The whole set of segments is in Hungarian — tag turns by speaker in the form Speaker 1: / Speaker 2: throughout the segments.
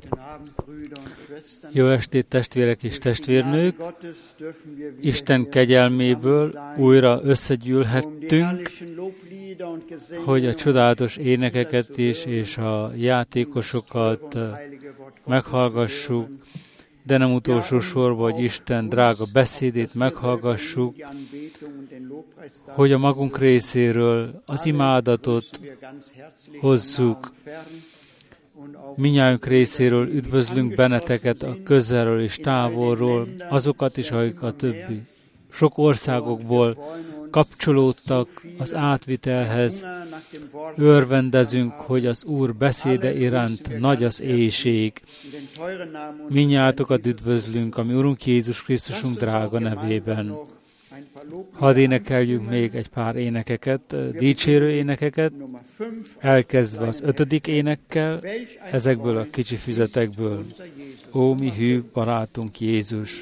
Speaker 1: Jó estét, testvérek és testvérnők! Isten kegyelméből újra összegyűlhettünk, hogy a csodálatos énekeket is és a játékosokat meghallgassuk, de nem utolsó sorban, hogy Isten drága beszédét meghallgassuk, hogy a magunk részéről az imádatot hozzuk. Mindnyájunk részéről üdvözlünk benneteket a közelről és távolról, azokat is, akik a többi sok országokból kapcsolódtak az átvitelhez. Örvendezünk, hogy az Úr beszéde iránt nagy az éhség. Mindnyájatokat üdvözlünk, ami Urunk Jézus Krisztusunk drága nevében. Hadd énekeljünk még egy pár énekeket, dicsérő énekeket, elkezdve az 5. énekkel, ezekből a kicsi füzetekből. Ó, mi hű barátunk Jézus!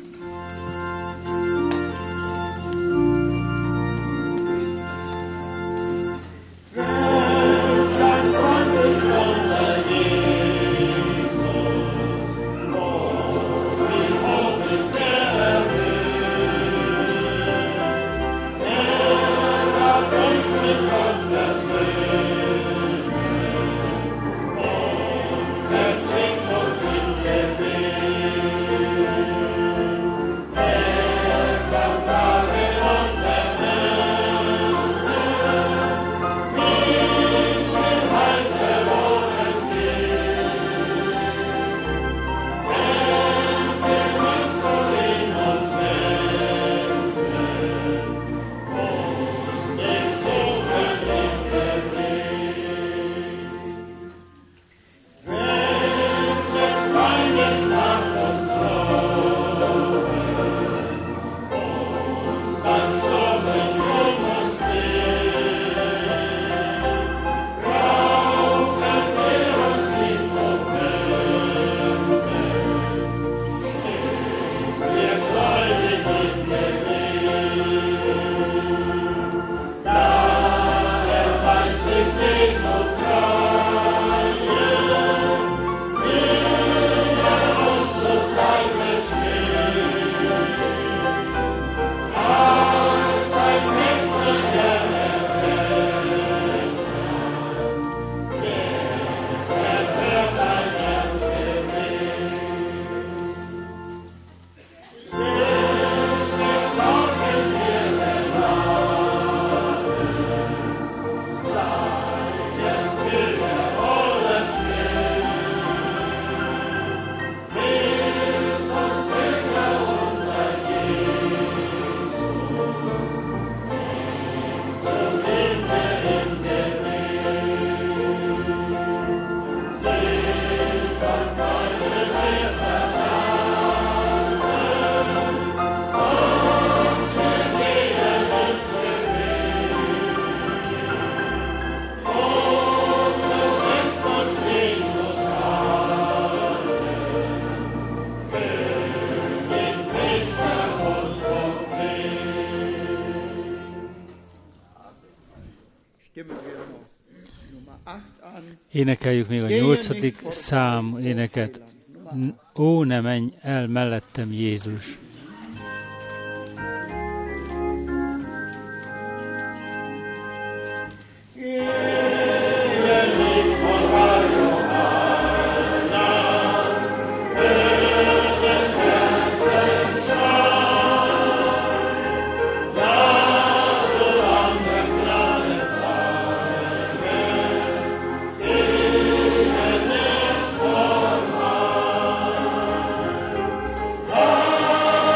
Speaker 1: Énekeljük még a 8. szám éneket. Ó, ne menj el mellettem, Jézus!
Speaker 2: Oh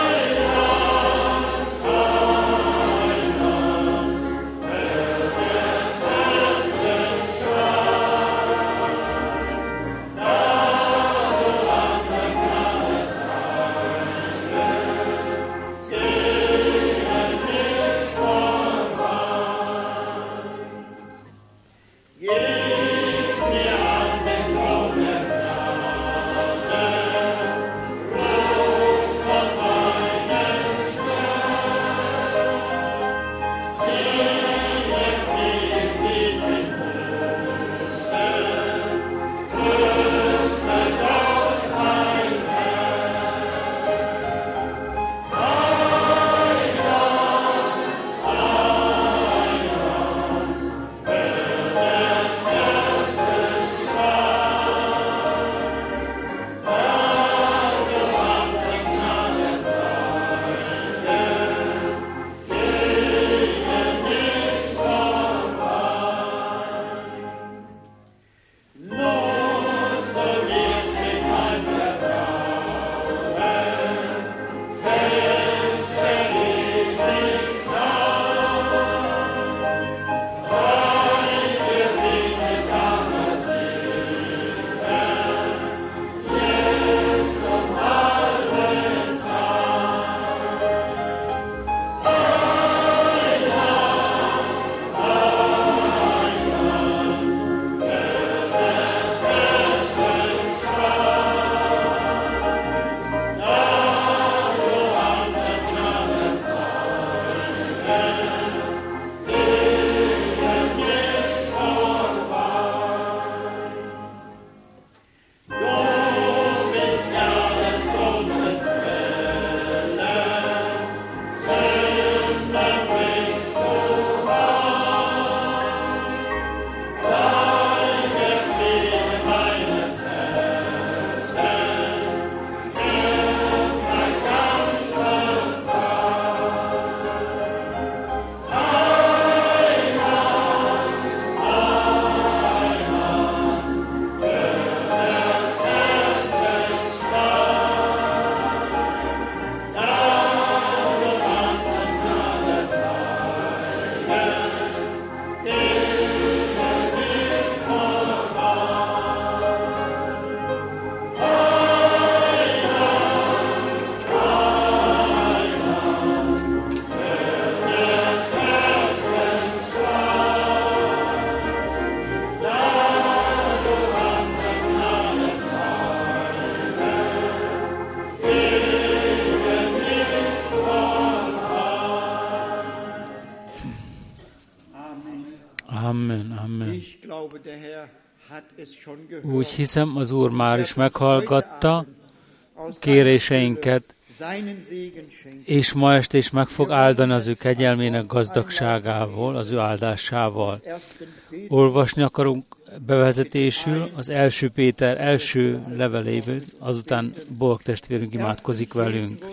Speaker 1: Úgy hiszem, az Úr már is meghallgatta kéréseinket, és ma este is meg fog áldani az ő kegyelmének gazdagságával, az ő áldásával. Olvasni akarunk bevezetésül az 1. Péter első leveléből, azután Borg testvérünk imádkozik velünk.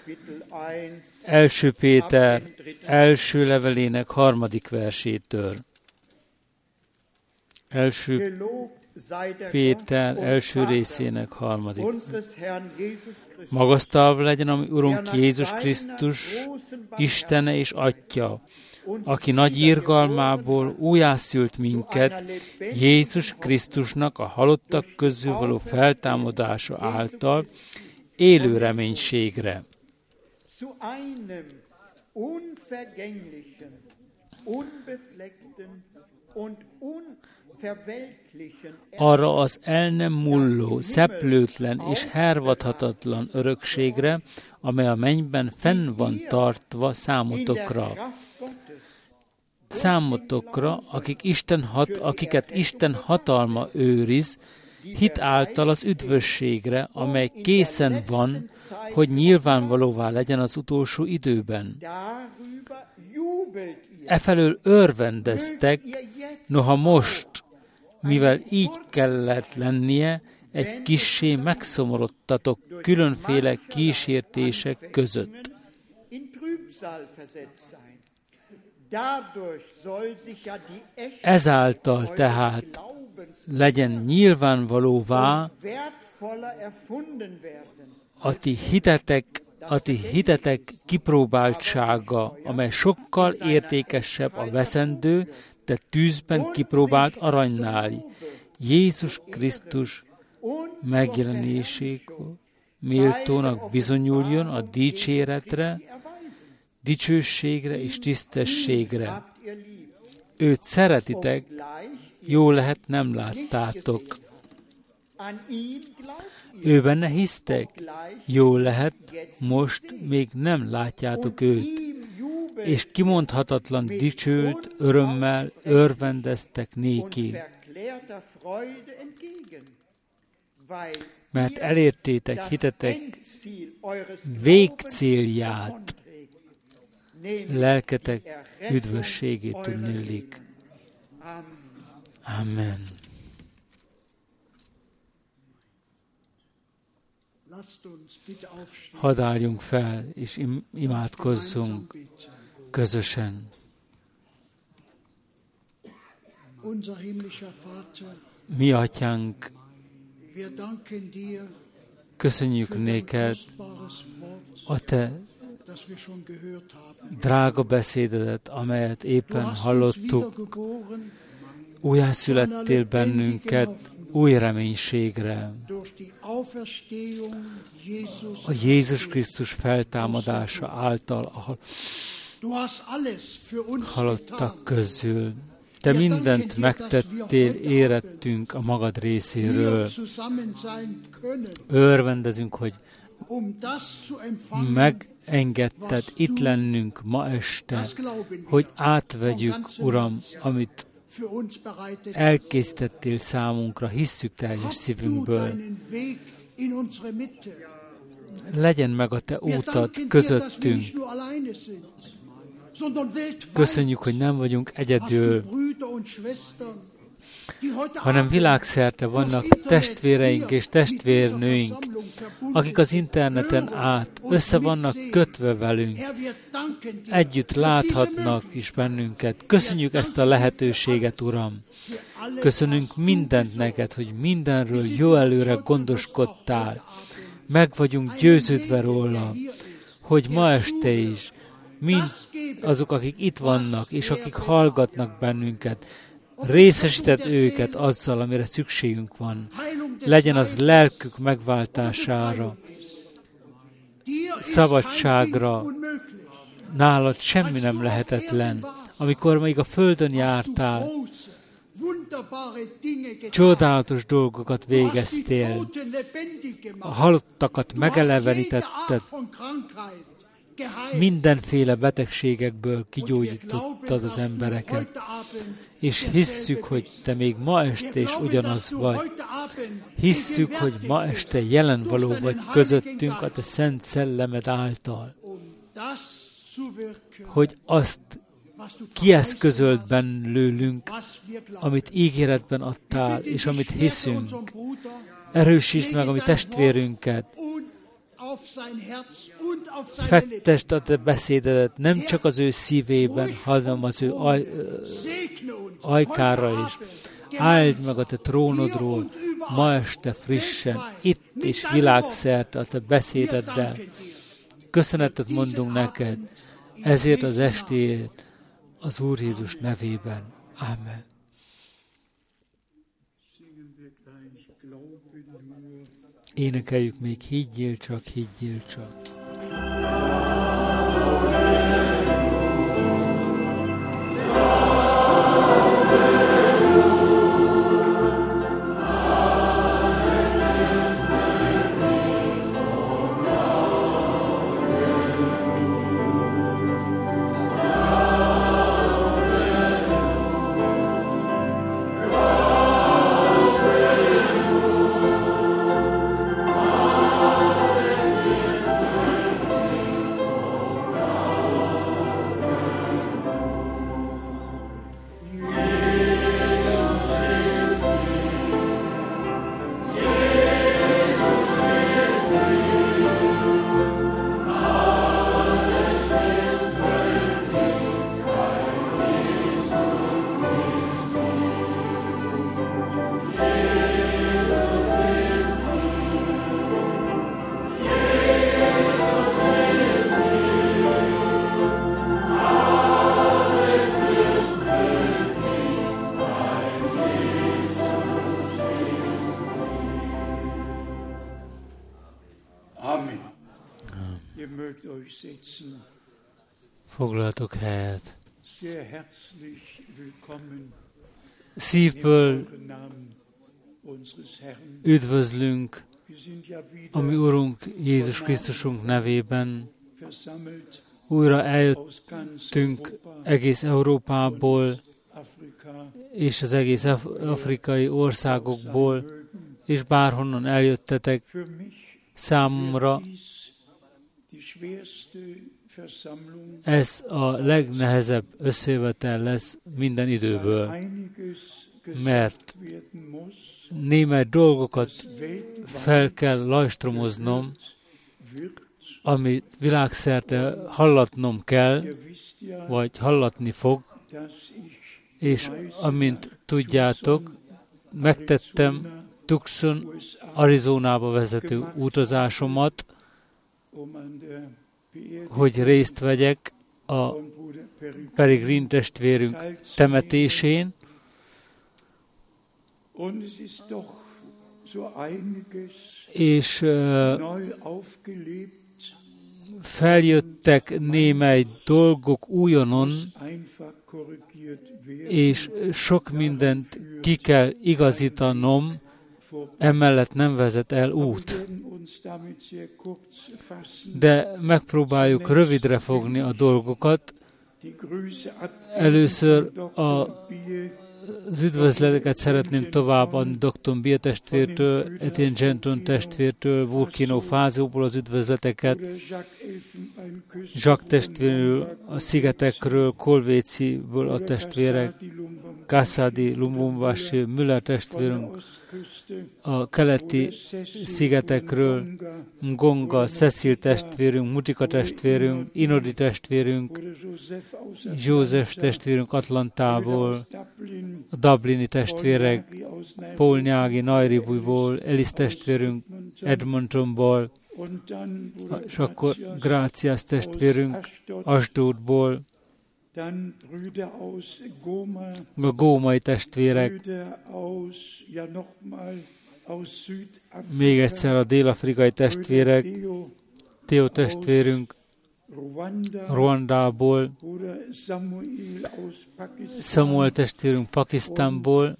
Speaker 1: 1. Péter első levelének 3. versétől. 1. Péter első részének 3. Magasztalva legyen a mi Urunk Jézus Krisztus, Istene és Atya, aki nagy irgalmából újjászült minket Jézus Krisztusnak a halottak közül való feltámadása által élő reménységre. Arra az el nem mulló, szeplőtlen és hervadhatatlan örökségre, amely a mennyben fenn van tartva számotokra, akiket Isten hatalma őriz, hit által az üdvösségre, amely készen van, hogy nyilvánvalóvá legyen az utolsó időben. Efelől örvendeztek, noha most, mivel így kellett lennie, egy kissé megszomorodtatok különféle kísértések között. Ezáltal tehát legyen nyilvánvalóvá a ti hitetek kipróbáltsága, amely sokkal értékesebb a veszendő, de tűzben kipróbált aranynál. Jézus Krisztus megjelenésékor méltónak bizonyuljon a dicséretre, dicsőségre és tisztességre. Őt szeretitek, jó lehet nem láttátok. Ő benne hisztek, jó lehet most még nem látjátok őt. És kimondhatatlan dicsőt, örömmel örvendeztek néki. Mert elértétek hitetek végcélját, lelketek üdvösségét tudnélik. Amen. Hadd álljunk fel, és imádkozzunk közösen. Mi Atyánk, köszönjük néked a te drága beszédedet, amelyet éppen hallottuk. Újjászülettél bennünket új reménységre. A Jézus Krisztus feltámadása által a halottak közül. Te mindent megtettél, érettünk a magad részéről. Örvendezünk, hogy megengedted itt lennünk ma este, hogy átvegyük, Uram, amit elkészítettél számunkra, hisszük teljes szívünkből. Legyen meg a te útad közöttünk. Köszönjük, hogy nem vagyunk egyedül, hanem világszerte vannak testvéreink és testvérnőink, akik az interneten át össze vannak kötve velünk, együtt láthatnak is bennünket. Köszönjük ezt a lehetőséget, Uram! Köszönünk mindent neked, hogy mindenről jó előre gondoskodtál. Meg vagyunk győződve róla, hogy ma este is mind azok, akik itt vannak, és akik hallgatnak bennünket, részesíted őket azzal, amire szükségünk van. Legyen az lelkük megváltására, szabadságra. Nálad semmi nem lehetetlen. Amikor még a földön jártál, csodálatos dolgokat végeztél. A halottakat megelevenítetted. mindenféle betegségekből kigyógyítottad az embereket. És hisszük, hogy te még ma este is ugyanaz vagy. Hisszük, hogy ma este jelen való vagy közöttünk a te szent szellemed által. Hogy azt kieszközöld bennőlünk, amit ígéretben adtál, és amit hiszünk. Erősítsd meg a mi testvérünket. Fektesd a te beszédedet nem csak az ő szívében, hanem az ő ajkára is. Áld meg a te trónodról ma este frissen, itt és világszerte a te beszédeddel. Köszönetet mondunk neked ezért az estéért az Úr Jézus nevében. Amen. Énekeljük még, higgyél csak, higgyél csak. Foglaltok helyet. Szívből üdvözlünk a mi Urunk Jézus Krisztusunk nevében. Újra eljöttünk egész Európából és az egész afrikai országokból, és bárhonnan eljöttetek, számomra ez a legnehezebb összejövetel lesz minden időből, mert némely dolgokat fel kell lajstromoznom, amit világszerte hallatnom kell, vagy hallatni fog, és amint tudjátok, megtettem Tucson, Arizonába vezető utazásomat, hogy részt vegyek a Peregrin testvérünk temetésén, és feljöttek némely dolgok újonnan, és sok mindent ki kell igazítanom, emellett nem vezet el út. De megpróbáljuk rövidre fogni a dolgokat. Először az üdvözleteket szeretném továbbadni Dr. Bia testvértől, Etienne Genton testvértől, Burkina Fasóból az üdvözleteket, Jacques testvérről, a szigetekről, Kolvéciből a testvérek, Kassadi, Lubumbashi, Müller testvérünk, a keleti szigetekről, Ngonga, Cecil testvérünk, Mutika testvérünk, Inodi testvérünk, József testvérünk Atlantából, a Dublini testvérek, Paul Nyági, Nairobiból, Elis testvérünk Edmontonból, és akkor Gráciás testvérünk Asdodból, a gómai testvérek, még egyszer a dél-afrikai testvérek, Theo testvérünk Ruandából, Samuel testvérünk Pakisztánból,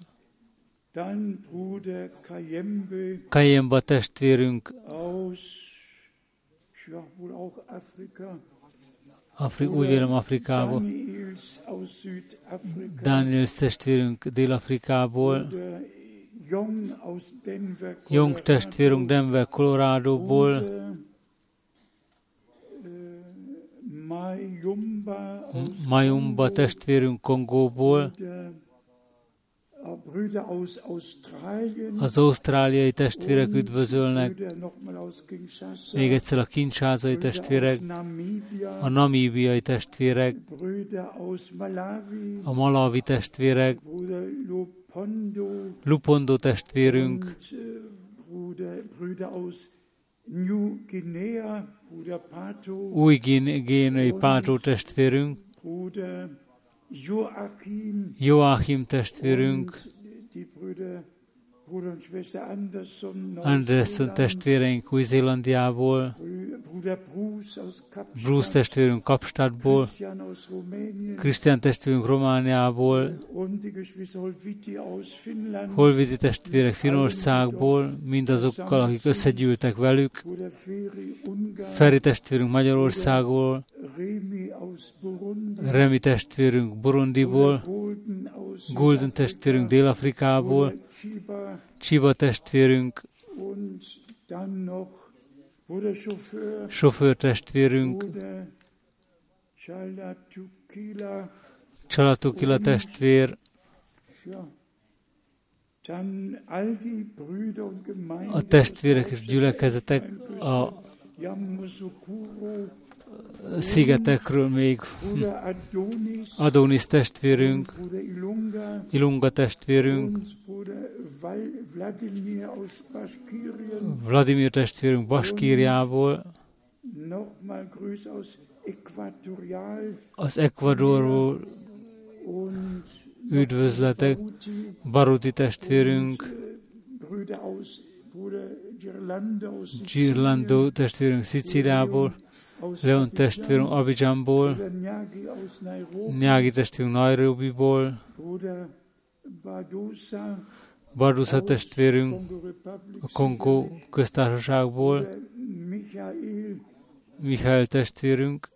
Speaker 1: Kayemba testvérünk úgy vélem Afrikából, Daniels testvérünk Dél-Afrikából, Jong testvérünk Denver, Coloradoból, Mayumba testvérünk Kongóból, az ausztráliai testvérek üdvözölnek, még egyszer a kinshásai testvérek, a namíbiai testvérek, a malawi testvérek, Lupondo testvérünk, új guineai Pátó testvérünk, Joachim testvérünk, Anderson testvéreink Új-Zélandiából, Bruce testvérünk Kapstadtból, Krisztián testvérünk Romániából, Holvidi testvérek Finnországból, mindazokkal, akik összegyűltek velük, Feri testvérünk Magyarországból, Remi testvérünk Burundiból, Golden testvérünk Dél-Afrikából, Csiba testvérünk, sofőr testvérünk, Csalatukila testvér, a testvérek és gyülekezetek a szigetekről még Adonis testvérünk, Ilunga testvérünk, Vladimir testvérünk Baskíriából, az Ecuadorról üdvözletek, Baruti testvérünk, Girlando testvérünk Szicíliából, Leon testvérünk Abidjanból, Nyági testvérünk Nairobiból, Bardusa testvérünk a Kongó köztársaságból, Michael testvérünk,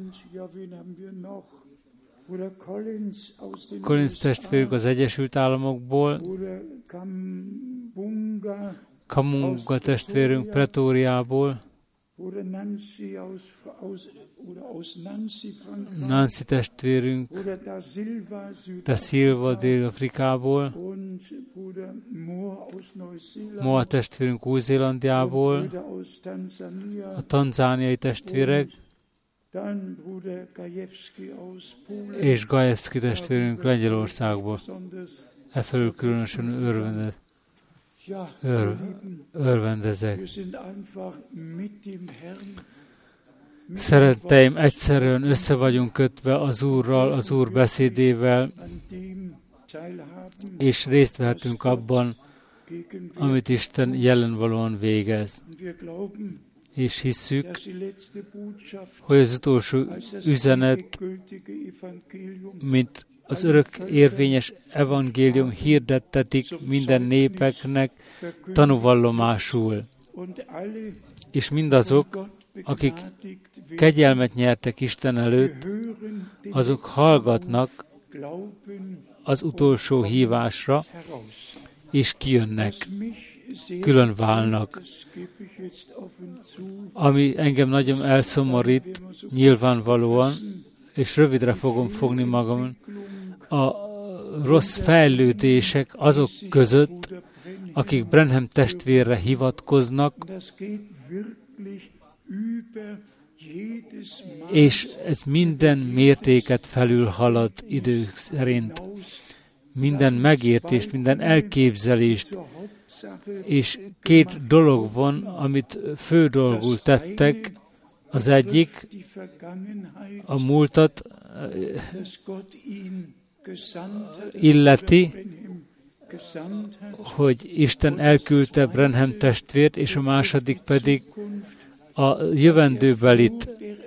Speaker 1: Collins testvérünk az Egyesült Államokból, Kamunga testvérünk Pretóriából, Nancy testvérünk Da Silva Dél-Afrikából, Moa testvérünk Új-Zélandiából, a tanzániai testvérek, és Gajewski testvérünk Lengyelországból. Efelől különösen örvendezek. Szeretteim, egyszerűen össze vagyunk kötve az Úrral, az Úr beszédével, és részt vehetünk abban, amit Isten jelenvalóan végez. És hisszük, hogy az utolsó üzenet, mint az örök érvényes evangélium hirdettetik minden népeknek tanúvallomásul. És mindazok, akik kegyelmet nyertek Isten előtt, azok hallgatnak az utolsó hívásra, és kijönnek, külön válnak. Ami engem nagyon elszomorít, nyilvánvalóan, és rövidre fogom fogni magam, a rossz fejlődések azok között, akik Branham testvérre hivatkoznak, és ez minden mértéket felülhalad idő szerint. Minden megértést, minden elképzelést, és két dolog van, amit fő dolgul tettek. Az egyik a múltat illeti, hogy Isten elküldte Branham testvért, és a második pedig a jövendőbelit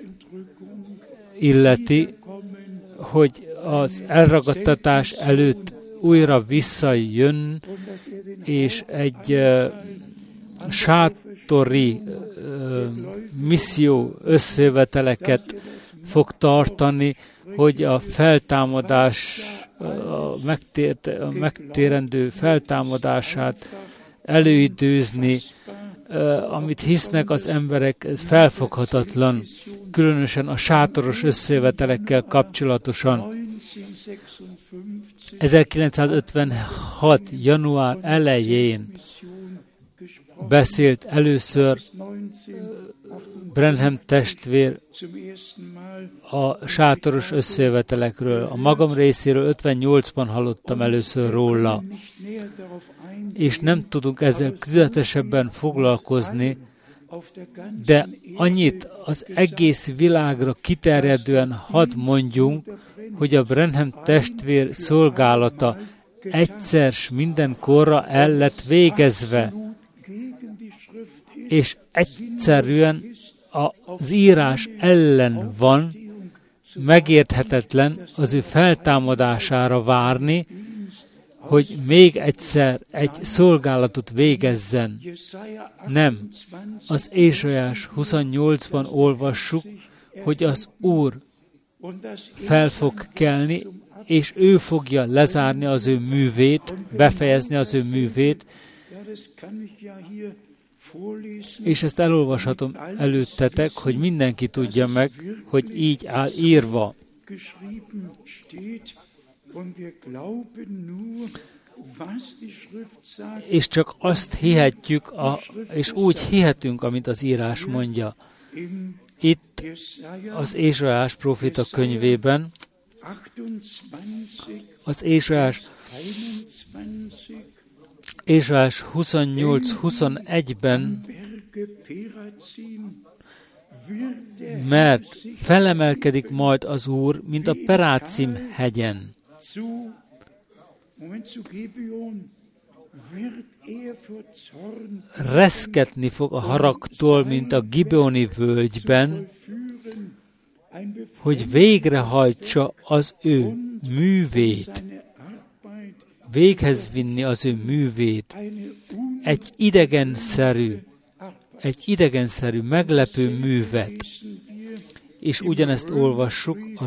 Speaker 1: illeti, hogy az elragadtatás előtt újra visszajön, és egy sátori misszió összejöveteleket fog tartani, hogy a feltámadás, a megtérendő feltámadását előidőzni, amit hisznek az emberek, ez felfoghatatlan, különösen a sátoros összejövetelekkel kapcsolatosan. 1956. január elején beszélt először Branham testvér a sátoros összejövetelekről. A magam részéről 58-ban hallottam először róla, és nem tudunk ezzel tüzetesebben foglalkozni, de annyit az egész világra kiterjedően hadd mondjunk, hogy a Branham testvér szolgálata egyszer s mindenkorra el lett végezve, és egyszerűen az írás ellen van, megérthetetlen az ő feltámadására várni, hogy még egyszer egy szolgálatot végezzen. Nem. Az Ézsaiás 28-ban olvassuk, hogy az Úr fel fog kelni, és ő fogja lezárni az ő művét, befejezni az ő művét, és ezt elolvashatom előttetek, hogy mindenki tudja meg, hogy így áll írva. És csak azt hihetjük, és úgy hihetünk, amit az írás mondja. Itt az Ézsaiás próféta könyvében, az Ézsaiás 28-21-ben, mert felemelkedik majd az Úr, mint a Perácim hegyen. Reszketni fog a haragtól, mint a Gibeoni völgyben, hogy végrehajtsa az ő művét, véghez vinni az ő művét, egy idegenszerű, meglepő művet. És ugyanezt olvassuk a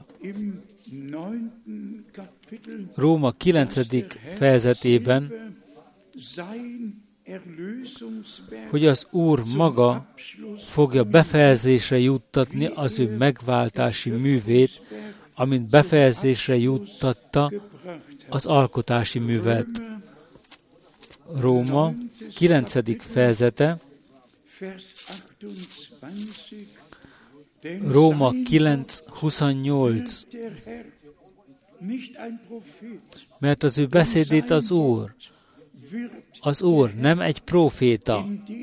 Speaker 1: Róma 9. fejezetében, hogy az Úr maga fogja befejezésre juttatni az ő megváltási művét, amint befejezésre juttatta az alkotási művet. Róma 9. fejezete, Róma 9:28. Mert az ő beszédét az Úr nem egy próféta,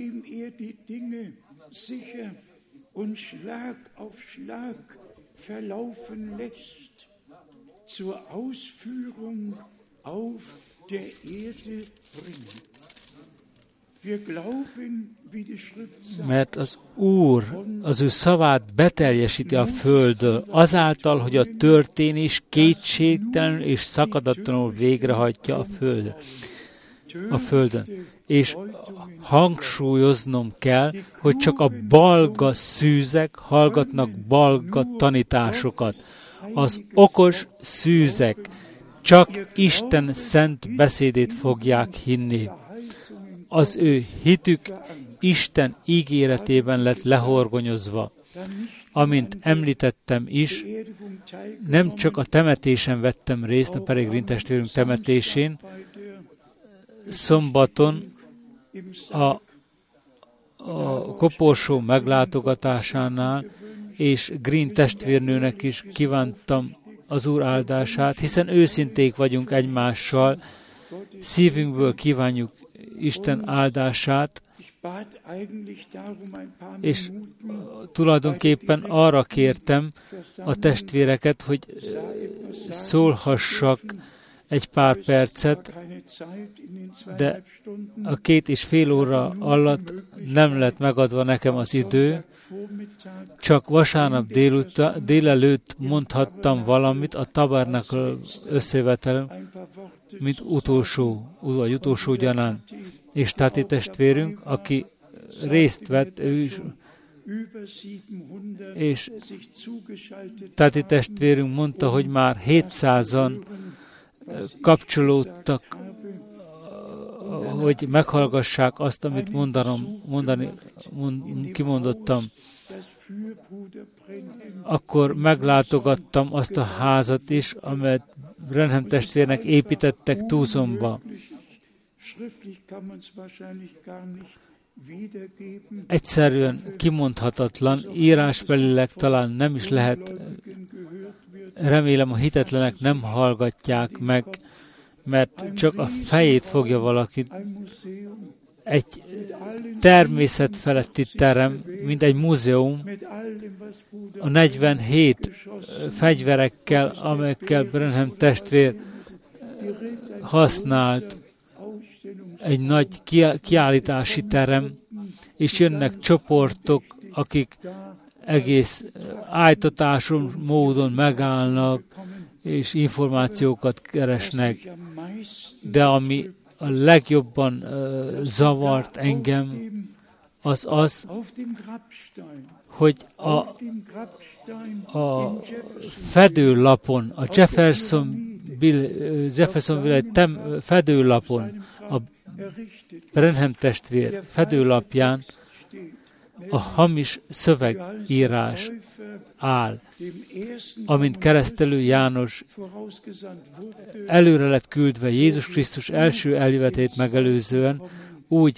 Speaker 1: mert az Úr az ő szavát beteljesíti a földön, azáltal, hogy a történés kétségtelenül és szakadatlanul végrehajtja a földön. És hangsúlyoznom kell, hogy csak a balga szűzek hallgatnak balga tanításokat. Az okos szűzek csak Isten szent beszédét fogják hinni. Az ő hitük Isten ígéretében lett lehorgonyozva. Amint említettem is, nem csak a temetésen vettem részt, a Peregrin testvérünk temetésén, szombaton a koporsó meglátogatásánál, és Green testvérnőnek is kívántam az Úr áldását, hiszen őszinték vagyunk egymással, szívünkből kívánjuk Isten áldását, és tulajdonképpen arra kértem a testvéreket, hogy szólhassak egy pár percet, de a 2,5 óra alatt nem lett megadva nekem az idő, csak vasárnap délelőtt mondhattam valamit a Tabernacle összejövetelen, mint utolsó gyanánt. És Tati testvérünk, aki részt vett, ő is És Tati testvérünk mondta, hogy már 700-an kapcsolódtak, hogy meghallgassák azt, amit kimondottam. Akkor meglátogattam azt a házat is, amelyet Branham testvérnek építettek Tucsonba. Egyszerűen kimondhatatlan, írásbelileg talán nem is lehet, remélem a hitetlenek nem hallgatják meg, mert csak a fejét fogja valaki. Egy természetfeletti terem, mint egy múzeum, a 47 fegyverekkel, amelyekkel Branham testvér használt, egy nagy kiállítási terem, és jönnek csoportok, akik egész ájtatáson módon megállnak, és információkat keresnek. De ami a legjobban zavart engem, az, hogy a fedőlapon, a Jeffersonville fedőlapon, a Branham testvér fedőlapján a hamis szövegírás áll, amint keresztelő János előre lett küldve Jézus Krisztus első eljövetét megelőzően, úgy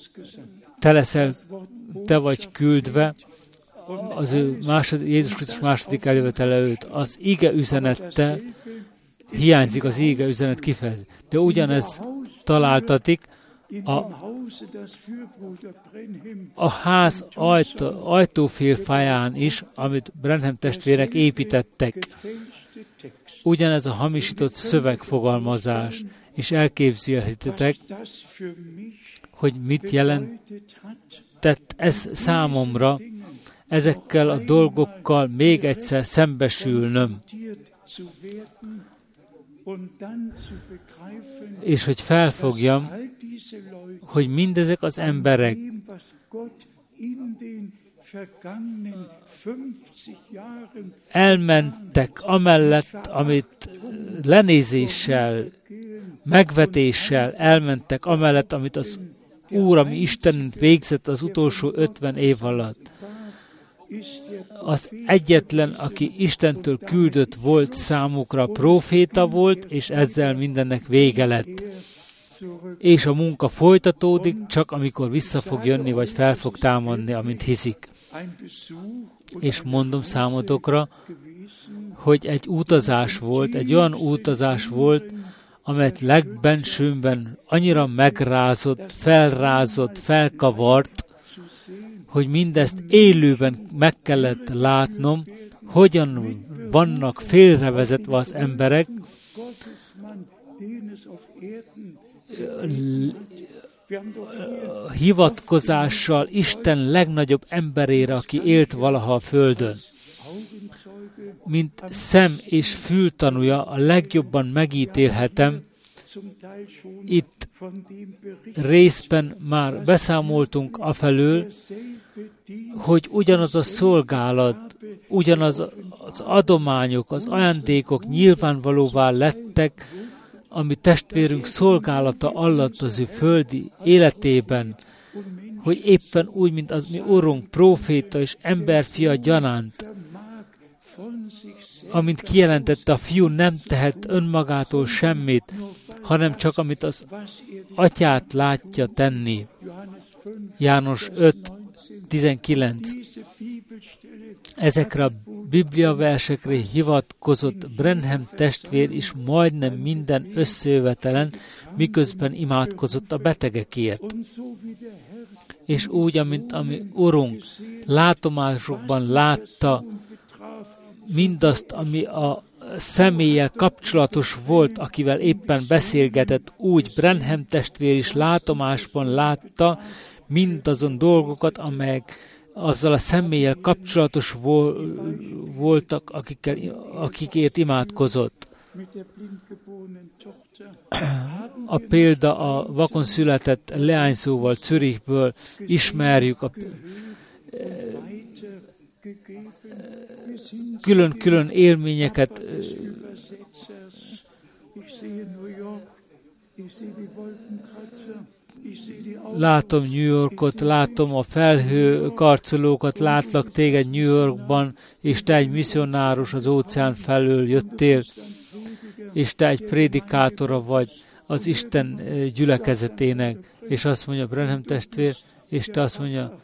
Speaker 1: te vagy küldve az ő Jézus Krisztus második eljövetele előtt. Az ige üzenete hiányzik, az ige üzenet kifejezi. De ugyanez találtatik a ház ajtófélfáján is, amit Branham testvérek építettek. Ugyanez a hamisított szövegfogalmazás, és elképzelhetitek, hogy mit jelentett ez számomra, ezekkel a dolgokkal még egyszer szembesülnöm, és hogy felfogjam, hogy mindezek az emberek elmentek amellett, amit lenézéssel, megvetéssel elmentek amellett, amit az Úr, ami Istenünk végzett az utolsó 50 év alatt. Az egyetlen, aki Istentől küldött volt számukra, próféta volt, és ezzel mindennek vége lett. És a munka folytatódik, csak amikor vissza fog jönni, vagy fel fog támadni, amint hiszik. És mondom számotokra, hogy egy utazás volt, egy olyan utazás volt, amelyet legbensőmben annyira megrázott, felrázott, felkavart, hogy mindezt élőben meg kellett látnom, hogyan vannak félrevezetve az emberek, hivatkozással Isten legnagyobb emberére, aki élt valaha a földön. Mint szem és fültanúja a legjobban megítélhetem, itt részben már beszámoltunk afelől, hogy ugyanaz a szolgálat, ugyanaz az adományok, az ajándékok nyilvánvalóvá lettek, ami testvérünk szolgálata alatt az ő földi életében, hogy éppen úgy, mint az mi Urunk, próféta és emberfia gyanánt, amint kijelentette, a fiú nem tehet önmagától semmit, hanem csak amit az atyát látja tenni. János 5:19. Ezekre a Biblia versekre hivatkozott Branham testvér is majdnem minden összejövetelen, miközben imádkozott a betegekért. És úgy, amint ami Urunk látomásokban látta mindazt, ami a személlyel kapcsolatos volt, akivel éppen beszélgetett, úgy Branham testvér is látomásban látta mindazon dolgokat, amelyek azzal a személlyel kapcsolatos voltak, akikért imádkozott. A példa a vakon született leányzóval Zürichből ismerjük, külön-külön élményeket látom New Yorkot, látom a felhőkarcolókat, látlak téged New Yorkban, és te egy misszionárus az óceán felől jöttél, és te egy prédikátora vagy az Isten gyülekezetének, és azt mondja Branham testvér, és te azt mondja,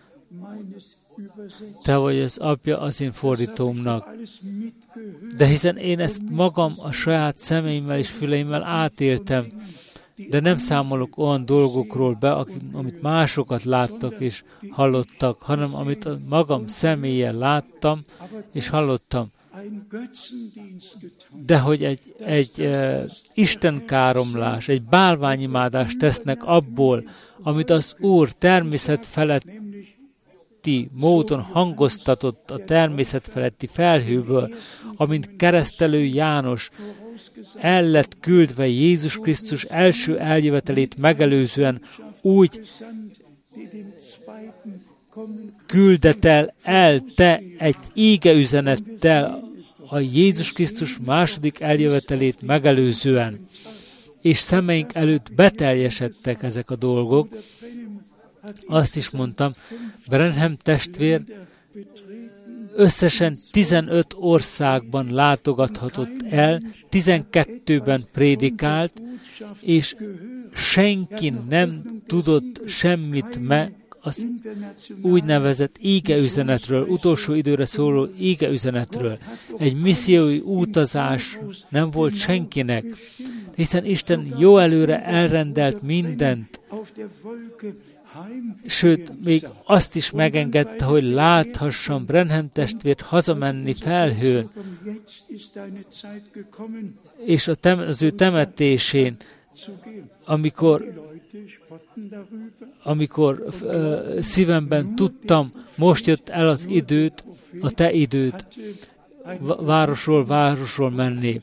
Speaker 1: te vagy az apja az én fordítómnak. De hiszen én ezt magam a saját szemeimmel és füleimmel átéltem, de nem számolok olyan dolgokról be, amit másokat láttak és hallottak, hanem amit magam személlyel láttam és hallottam. De hogy egy istenkáromlás, egy bálványimádást tesznek abból, amit az Úr természet feletti módon hangoztatott a természet feletti felhőből, amint keresztelő János el lett küldve Jézus Krisztus első eljövetelét megelőzően, úgy küldetel el te egy ígeüzenettel a Jézus Krisztus második eljövetelét megelőzően, és szemeink előtt beteljesedtek ezek a dolgok. Azt is mondtam, Branham testvér összesen 15 országban látogathatott el, 12-ben prédikált, és senki nem tudott semmit az úgynevezett ígeüzenetről, utolsó időre szóló ígeüzenetről. Egy missziói utazás nem volt senkinek, hiszen Isten jó előre elrendelt mindent, sőt, még azt is megengedte, hogy láthassam Branham testvért hazamenni felhőn, és az ő temetésén, amikor szívemben tudtam, most jött el az időt, a te időt, városról menni.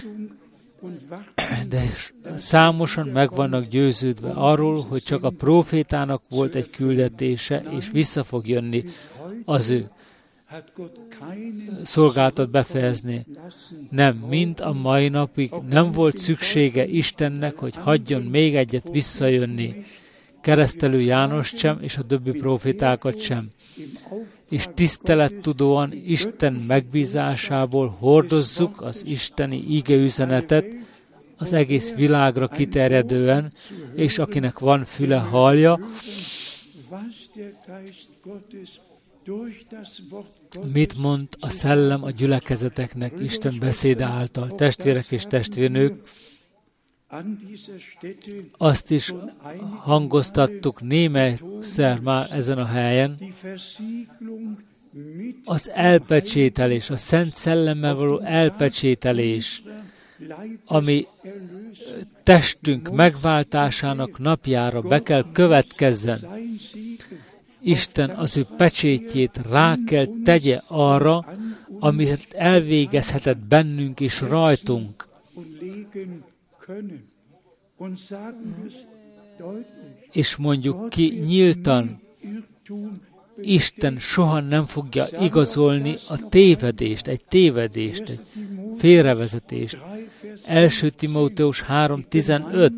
Speaker 1: De számosan meg vannak győződve arról, hogy csak a prófétának volt egy küldetése, és vissza fog jönni az ő szolgálatot befejezni. Nem, mind a mai napig nem volt szüksége Istennek, hogy hagyjon még egyet visszajönni. Keresztelő János sem, és a többi profétákat sem. És tisztelettudóan Isten megbízásából hordozzuk az isteni ígeüzenetet az egész világra kiterjedően, és akinek van füle, hallja, mit mond a szellem a gyülekezeteknek Isten beszéde által. Testvérek és testvérnők, azt is hangoztattuk némelyszer már ezen a helyen, az elpecsételés, a Szent Szellemmel való elpecsételés, ami testünk megváltásának napjára be kell következzen. Isten az ő pecsétjét rá kell tegye arra, amit elvégezhetett bennünk és rajtunk. És mondjuk ki nyíltan, Isten soha nem fogja igazolni a tévedést, egy félrevezetést. 1. Timóteus 3.15.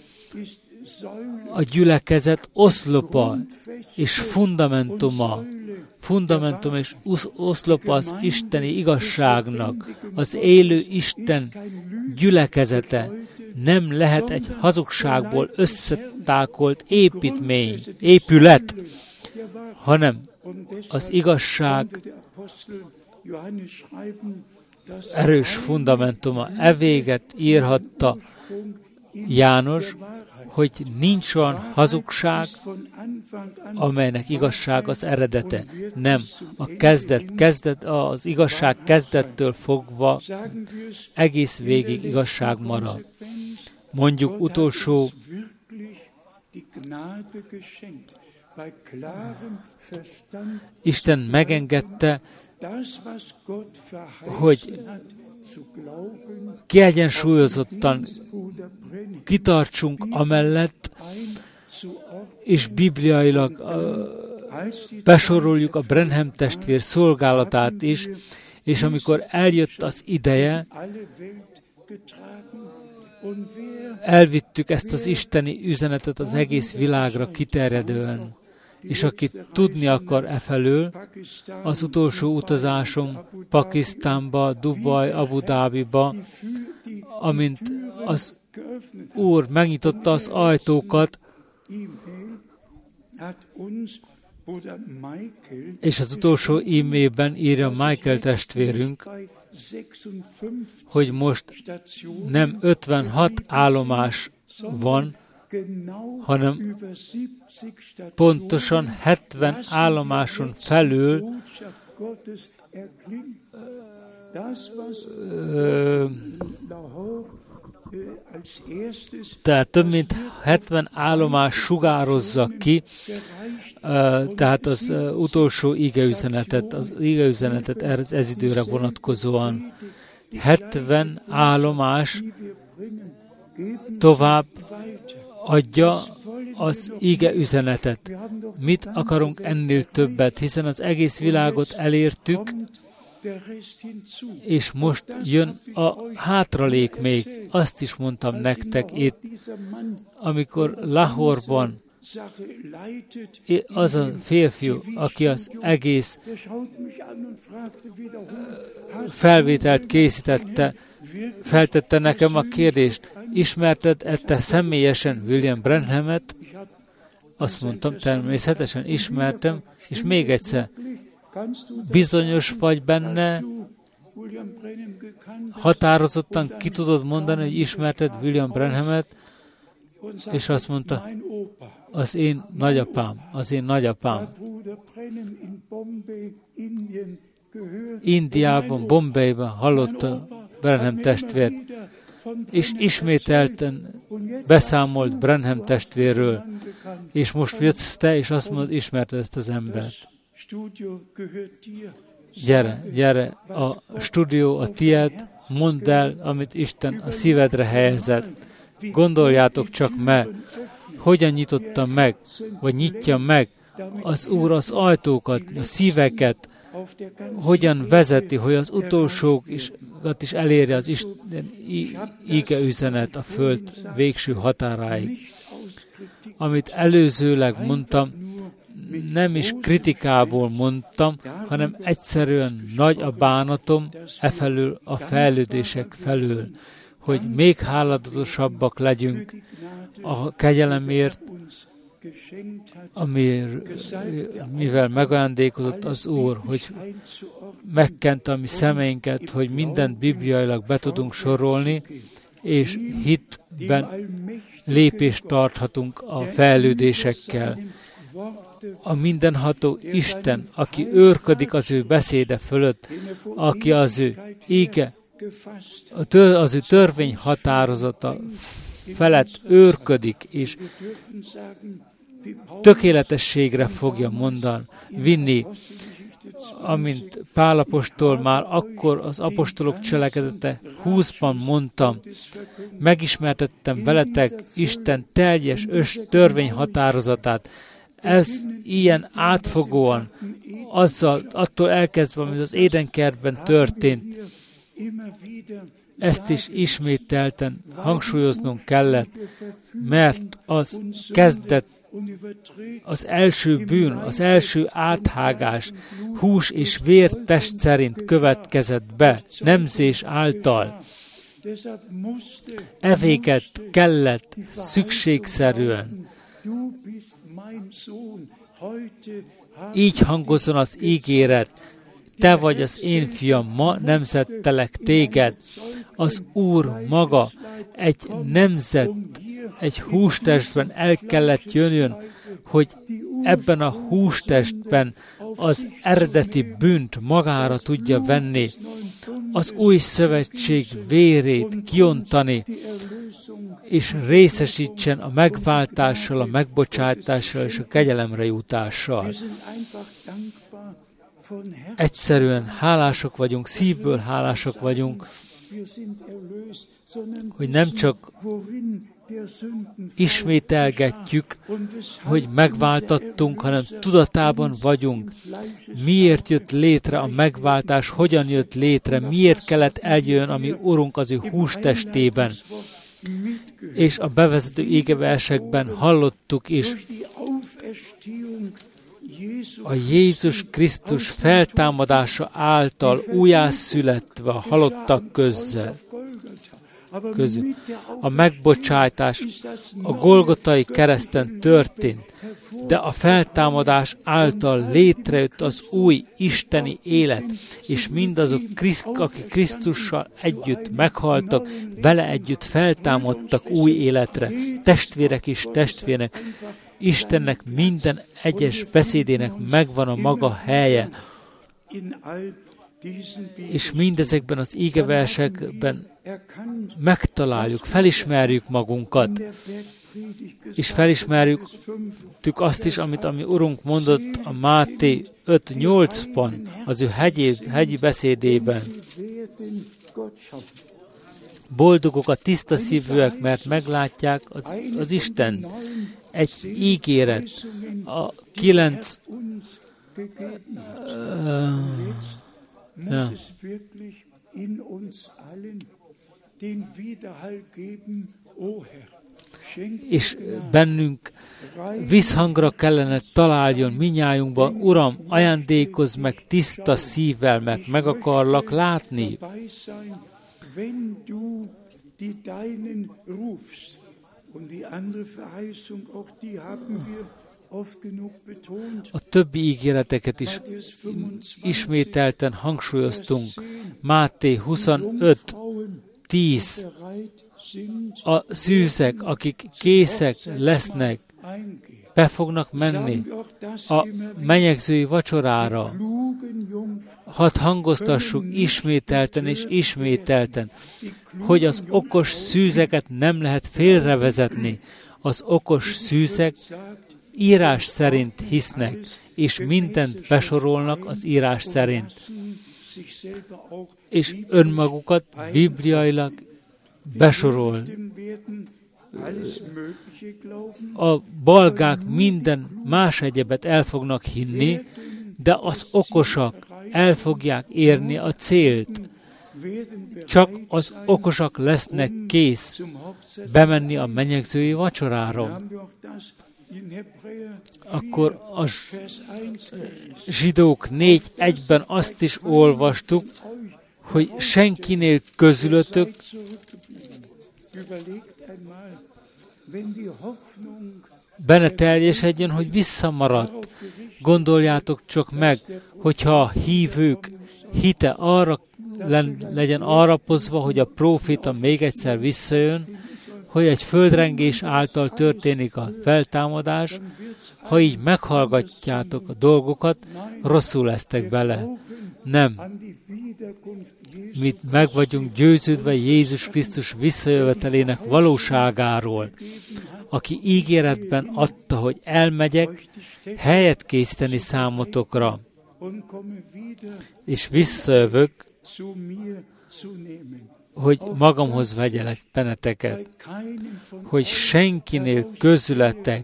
Speaker 1: A gyülekezet oszlopa és fundamentum és oszlopa az isteni igazságnak, az élő Isten gyülekezete. Nem lehet egy hazugságból összetákolt épület, hanem az igazság erős fundamentuma. Véget írhatta János, hogy nincs olyan hazugság, amelynek igazság az eredete. Nem. Az igazság kezdettől fogva egész végig igazság marad. Mondjuk utolsó Isten megengedte, hogy kiegyensúlyozottan kitartsunk amellett, és bibliailag besoroljuk a Branham testvér szolgálatát is, és amikor eljött az ideje, elvittük ezt az isteni üzenetet az egész világra kiterjedően. És aki tudni akar efelől, az utolsó utazásom Pakisztánba, Dubaj, Abu Dhabiba, amint az Úr megnyitotta az ajtókat, és az utolsó e-mailben írja Michael testvérünk, hogy most nem 56 állomás van, hanem pontosan 70 állomáson felül tehát több mint 70 állomás sugározza ki, tehát az utolsó igeüzenetet ez időre vonatkozóan. 70 állomás tovább adja az ige üzenetet. Mit akarunk ennél többet, hiszen az egész világot elértük, és most jön a hátralék még. Azt is mondtam nektek itt, amikor Lahorban az a férfiú, aki az egész felvételt készítette, feltette nekem a kérdést, ismerted-e személyesen William Branhamet? Azt mondtam, természetesen ismertem, és még egyszer, bizonyos vagy benne, határozottan ki tudod mondani, hogy ismerted William Branhamet, és azt mondta, az én nagyapám. Indiában, Bombayban hallotta Branham testvért, és ismételten beszámolt Branham testvérről, és most jössz te, és azt mondod, ismerted ezt az embert. Gyere, a stúdió a tiéd, mondd el, amit Isten a szívedre helyezett. Gondoljátok csak meg, hogyan nyitotta meg, vagy nyitja meg az Úr az ajtókat, a szíveket, hogyan vezeti, hogy az utolsókat is elérje az Isten ige üzenet a föld végső határáig. Amit előzőleg mondtam, nem is kritikából mondtam, hanem egyszerűen nagy a bánatom efelől a fejlődések felől, hogy még háládatosabbak legyünk a kegyelemért, mivel megajándékozott az Úr, hogy megkente a mi szemeinket, hogy mindent bibliailag be tudunk sorolni, és hitben lépést tarthatunk a fejlődésekkel. A mindenható Isten, aki őrködik az ő beszéde fölött, aki az ő ige, az ő törvény határozata felett őrködik, és tökéletességre fogja vinni, amint Pál apostol már akkor az apostolok cselekedete 20-ban mondtam, megismertettem veletek Isten teljes törvény határozatát. Ez ilyen átfogóan, attól elkezdve, amit az Édenkertben történt, ezt is ismételten hangsúlyoznunk kellett, mert az kezdet, az első bűn, az első áthágás hús és vér test szerint következett be, nemzés által. Evéket kellett szükségszerűen. Így hangozzon az ígéret, te vagy az én fiam, ma nemzettelek téged. Az Úr maga egy nemzet, egy hústestben el kellett jönnön, hogy ebben a hústestben az eredeti bűnt magára tudja venni, az új szövetség vérét kiontani, és részesítsen a megváltással, a megbocsátással és a kegyelemre jutással. Egyszerűen hálásak vagyunk, szívből hálásak vagyunk, hogy nem csak ismételgetjük, hogy megváltattunk, hanem tudatában vagyunk. Miért jött létre a megváltás, hogyan jött létre, miért kellett eljön a mi Urunk az ő hústestében. És a bevezető égeversekben hallottuk is, a Jézus Krisztus feltámadása által újjászületve a halottak közül. A megbocsátás a Golgotai kereszten történt, de a feltámadás által létrejött az új isteni élet, és mindazok, akik Krisztussal együtt meghaltak, vele együtt feltámadtak új életre. Testvérek és testvérek, Istennek minden egyes beszédének megvan a maga helye, és mindezekben az ígeversekben megtaláljuk, felismerjük magunkat, és felismerjük azt is, amit a mi Urunk mondott a Máté 5:8-ban, az ő hegyi beszédében. Boldogok a tiszta szívűek, mert meglátják az Isten. Egy ígéret, a 9... és bennünk visszhangra kellene találjon minnyájunkban, Uram, ajándékozz meg tiszta szívvel, mert meg akarlak látni. A többi ígéreteket is ismételten hangsúlyoztunk. Máté 25:10. A szűzek, akik készek lesznek, be fognak menni a menyegzői vacsorára. Hadd hangoztassuk ismételten és ismételten, hogy az okos szűzeket nem lehet félrevezetni. Az okos szűzek írás szerint hisznek, és mindent besorolnak az írás szerint. És önmagukat bibliailag besorol. A balgák minden más egyebet el fognak hinni, de az okosak el fogják érni a célt. Csak az okosak lesznek kész bemenni a menyegzői vacsorára. Akkor a Zsidók 4:1-ben azt is olvastuk, hogy senkinél közülöttök benne teljesedjen, hogy visszamaradt. Gondoljátok csak meg, hogyha a hívők hite arra legyen arapozva, hogy a próféta még egyszer visszajön, hogy egy földrengés által történik a feltámadás, ha így meghallgatjátok a dolgokat, rosszul lesztek bele. Nem. Mi meg vagyunk győződve Jézus Krisztus visszajövetelének valóságáról, aki ígéretben adta, hogy elmegyek, helyet készíteni számotokra, és visszajövök, hogy magamhoz vegyelek benneteket, hogy senkinél közületek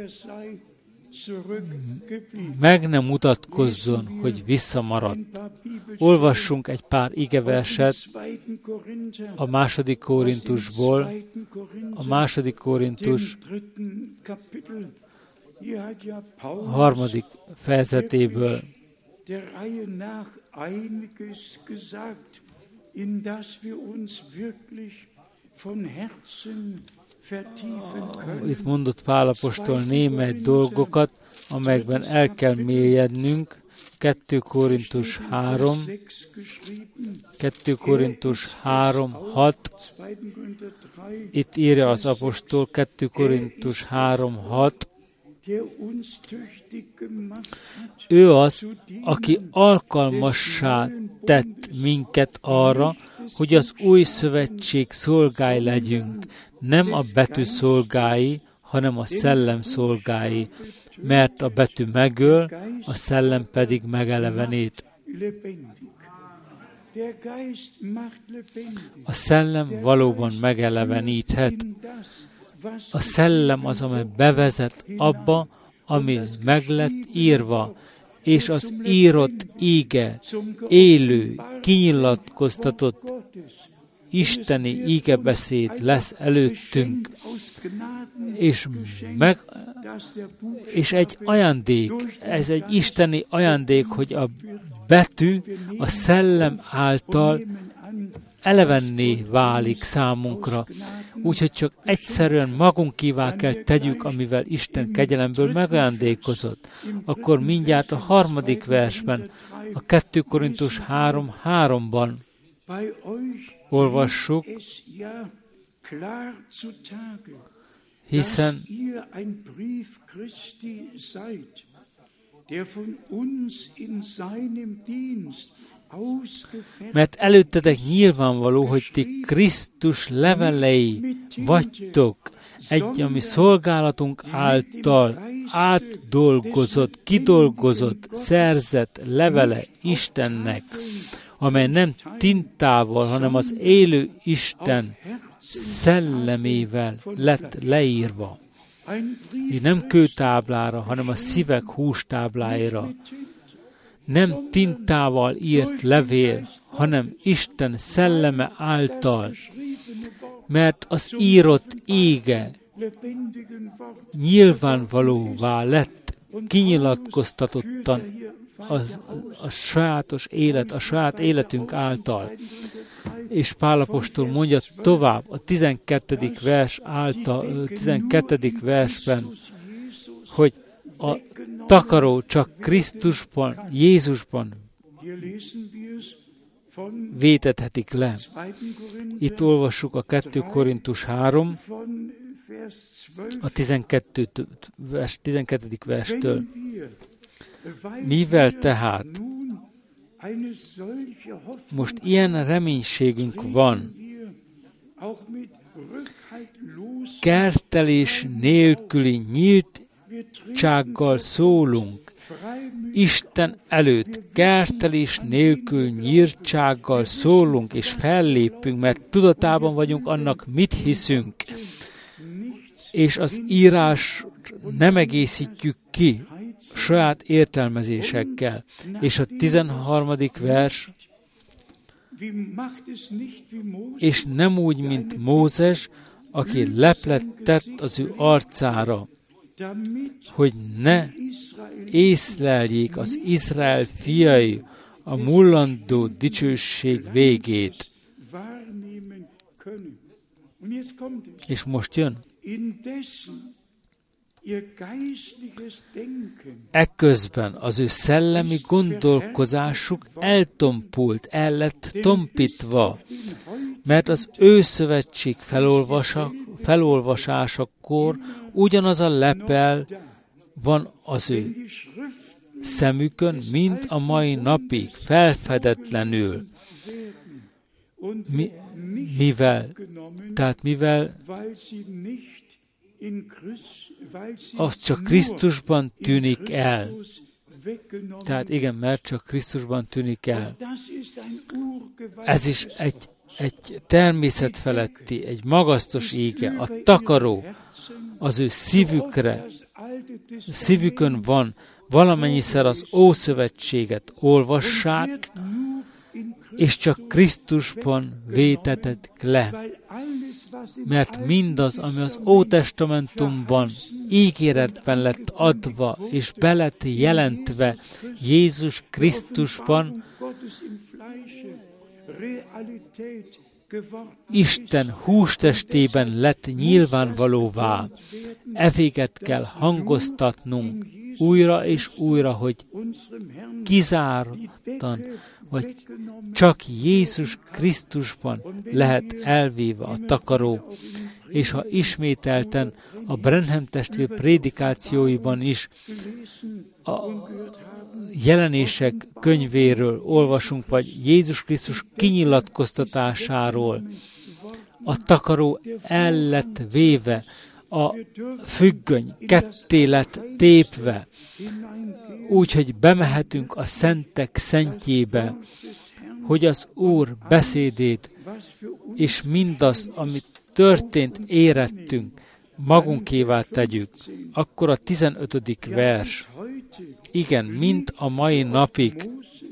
Speaker 1: meg nem mutatkozzon, hogy visszamaradt. Olvassunk egy pár igeverset a 2. Korintusból, a 2. Korintus 3. fejezetéből. Itt mondott Pál apostol némely dolgokat, amelyekben el kell mélyednünk. 2 Korintus 3:6. Itt írja az apostol 2 Korintus 3:6. Ő az, aki alkalmassá tett minket arra, hogy az új szövetség szolgái legyünk, nem a betű szolgái, hanem a szellem szolgái, mert a betű megöl, a szellem pedig megelevenít. A szellem valóban megeleveníthet. a szellem az, amely bevezet abba, ami meg lett írva, és az írott íge, élő, kinyilatkoztatott isteni ígebeszéd lesz előttünk, és egy ajándék, ez egy isteni ajándék, hogy a betű a szellem által elevenné válik számunkra, úgyhogy csak egyszerűen magunkívá kell tegyük, amivel Isten kegyelemből megajándékozott. Akkor mindjárt a 3. versben, a 2 Korintus 3:3-ban olvassuk, hiszen mert előttetek nyilvánvaló, hogy ti Krisztus levelei vagytok, egy ami szolgálatunk által átdolgozott, kidolgozott, szerzett levele Istennek, amely nem tintával, hanem az élő Isten szellemével lett leírva. Így nem kőtáblára, hanem a szívek hústábláira. Nem tintával írt levél, hanem Isten szelleme által, mert az írott ége nyilvánvalóvá lett, kinyilatkoztatottan a sajátos élet, a saját életünk által. És Pál apostol mondja tovább a 12. versben, hogy a takaró csak Krisztusban, Jézusban vétethetik le. Itt olvassuk a 2 Korintus 3, a 12. verstől. Mivel tehát most ilyen reménységünk van, kertelés nélküli nyíltsággal szólunk, Isten előtt kertelés nélkül nyíltsággal szólunk és fellépünk, mert tudatában vagyunk annak, mit hiszünk, és az írás nem egészítjük ki saját értelmezésekkel. És a 13. vers, és nem úgy, mint Mózes, aki leplet tett az ő arcára, hogy ne észleljék az Izrael fiai a mullandó dicsőség végét. És most jön. Ekközben az ő szellemi gondolkozásuk eltompult, el lett tompítva, mert az ő szövetség felolvasásakor ugyanaz a lepel van az ő szemükön, mint a mai napig, felfedetlenül. Mivel az csak Krisztusban tűnik el. Tehát igen, mert csak Krisztusban tűnik el. Ez is egy természet feletti, egy magasztos ége, a takaró az ő szívükön van, valamennyiszer az Ószövetséget olvassák, és csak Krisztusban vétetek le. Mert mindaz, ami az Ótestamentumban ígéretben lett adva, és be lett jelentve Jézus Krisztusban, Isten hústestében lett nyilvánvalóvá. Evéget kell hangoztatnunk újra és újra, hogy kizártan, vagy csak Jézus Krisztusban lehet elvéve a takaró. És ha ismételten a Branham testvér prédikációiban is a jelenések könyvéről olvasunk, vagy Jézus Krisztus kinyilatkoztatásáról, a takaró el lett véve, a függöny ketté lett tépve, úgyhogy bemehetünk a szentek szentjébe, hogy az Úr beszédét és mindazt, amit történt, érettünk, magunkévá tegyük, akkor a 15. vers, igen, mint a mai napig,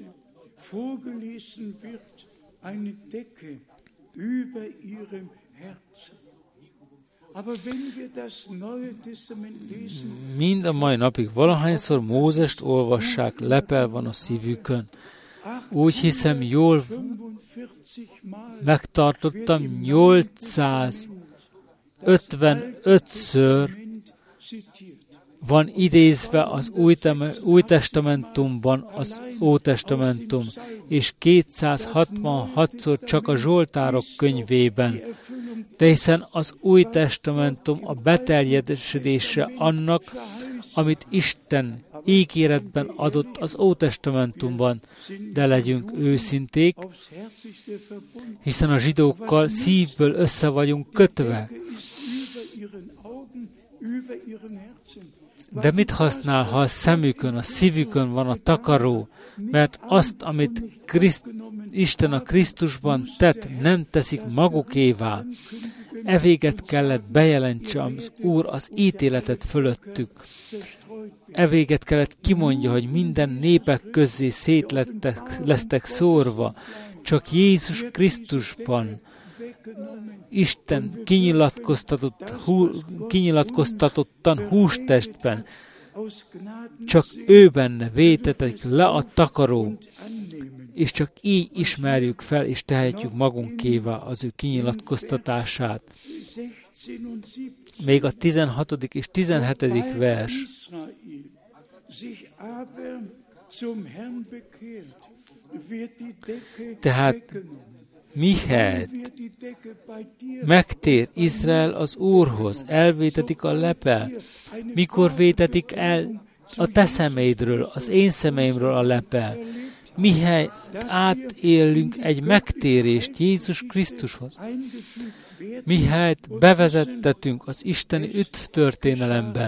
Speaker 1: mind a mai napig, valahányszor Mózest olvassák, lepel van a szívükön. Úgy hiszem, jól megtartottam, 855-ször van idézve az Új Testamentumban az Ótestamentum, és 266-szor csak a Zsoltárok könyvében. De hiszen az Új Testamentum a beteljesedése annak, amit Isten ígéretben adott az Ótestamentumban, de legyünk őszinték, hiszen a zsidókkal szívből össze vagyunk kötve. De mit használ, ha a szemükön, a szívükön van a takaró, mert azt, amit Isten a Krisztusban tett, nem teszik magukévá. Evéget kellett bejelentse az Úr az ítéletet fölöttük. Evéget kellett kimondja, hogy minden népek közé lesztek szórva. Csak Jézus Krisztusban Isten kinyilatkoztatottan hústestben, csak ő benne vétetek le a takaró, és csak így ismerjük fel, és tehetjük magunkévá az ő kinyilatkoztatását. Még a 16. és 17. vers. Tehát mihelyt megtér Izrael az Úrhoz, elvétetik a lepel, mikor vétetik el a te szemeidről, az én szemeimről a lepel, mihelyt átélünk egy megtérést Jézus Krisztushoz, mihelyt bevezettetünk az isteni üdvtörténelemben,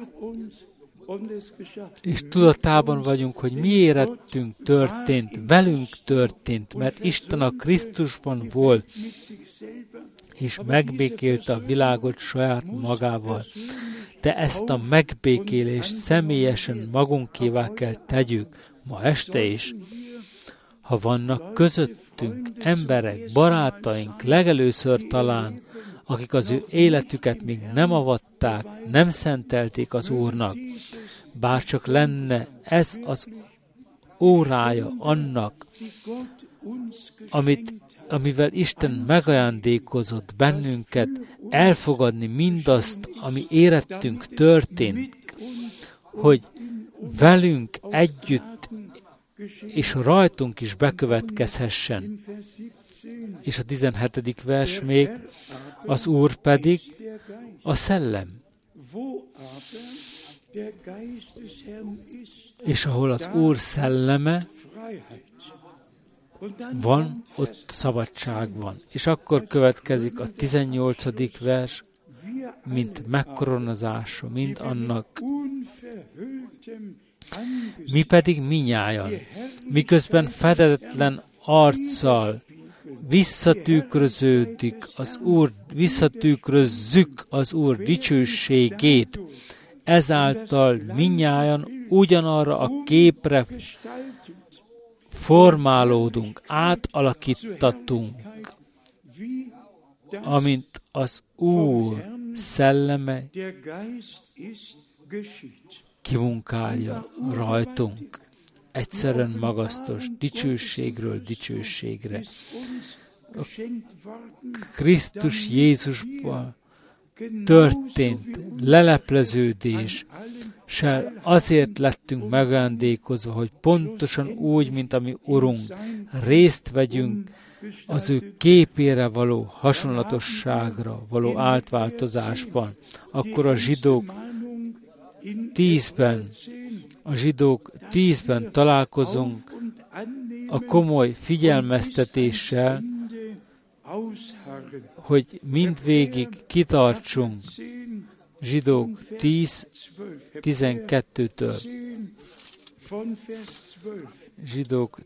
Speaker 1: és tudatában vagyunk, hogy mi érettünk történt, velünk történt, mert Isten a Krisztusban volt, és megbékélte a világot saját magával. De ezt a megbékélést személyesen magunkévá kell tegyük, ma este is. Ha vannak közöttünk emberek, barátaink, legelőször talán, akik az ő életüket még nem avatták, nem szentelték az Úrnak, bárcsak lenne ez az órája annak, amivel Isten megajándékozott bennünket, elfogadni mindazt, ami érettünk történt, hogy velünk együtt és rajtunk is bekövetkezhessen. És a 17. vers még, az Úr pedig a szellem. És ahol az Úr szelleme van, ott szabadság van. És akkor következik a 18. vers, mint megkoronazása, mint annak. Mi pedig minnyájan, miközben fedetlen arccal visszatükrözzük az Úr dicsőségét, ezáltal minnyájan ugyanarra a képre formálódunk, átalakítatunk, amint az Úr szelleme kimunkálja rajtunk. Egyszerűen magasztos, dicsőségről dicsőségre. A Krisztus Jézusban történt lelepleződés, azért lettünk megajándékozva, hogy pontosan úgy, mint a mi Urunk, részt vegyünk az ő képére való hasonlatosságra, való átváltozásban. Akkor a zsidók 10-ben találkozunk a komoly figyelmeztetéssel, hogy mindvégig kitartsunk. Zsidók 10:12-től. Zsidók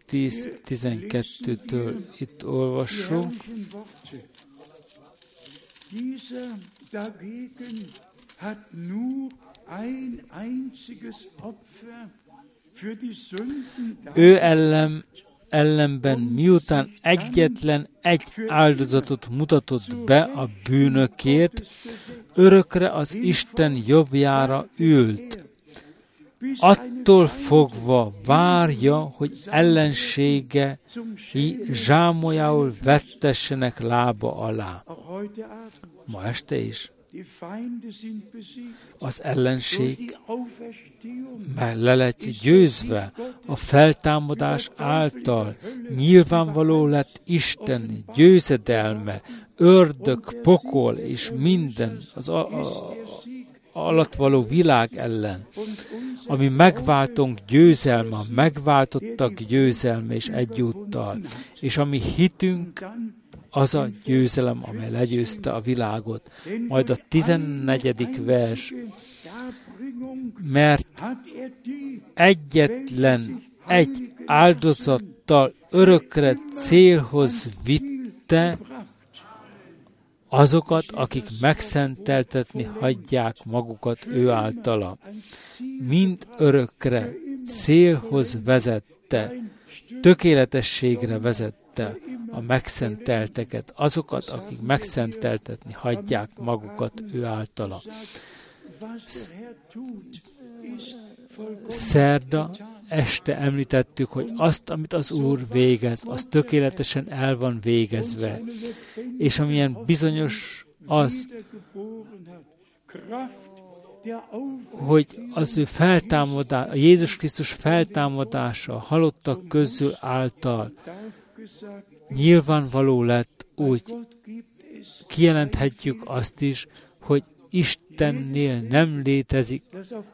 Speaker 1: 10:12-től itt olvassunk. Ő ellenben miután egyetlen egy áldozatot mutatott be a bűnökért, örökre az Isten jobbjára ült. Attól fogva várja, hogy ellenségei zsámoljául vettessenek lába alá. Ma este is. Az ellenség már le lett győzve a feltámadás által. Nyilvánvaló lett Isten győzedelme, ördög, pokol és minden az alatt való világ ellen. Ami megváltunk győzelme, megváltottak győzelme és egyúttal. És ami hitünk, az a győzelem, amely legyőzte a világot. Majd a 14. vers, mert egyetlen egy áldozattal örökre célhoz vitte azokat, akik megszenteltetni hagyják magukat ő általa. Mind örökre célhoz vezette, tökéletességre vezette a megszentelteket, azokat, akik megszenteltetni hagyják magukat ő általa. Szerda este említettük, hogy azt, amit az Úr végez, az tökéletesen el van végezve. És amilyen bizonyos az, hogy az ő feltámadása, a Jézus Krisztus feltámadása halottak közül által nyilvánvaló lett, úgy kijelenthetjük azt is, hogy Istennél nem létezik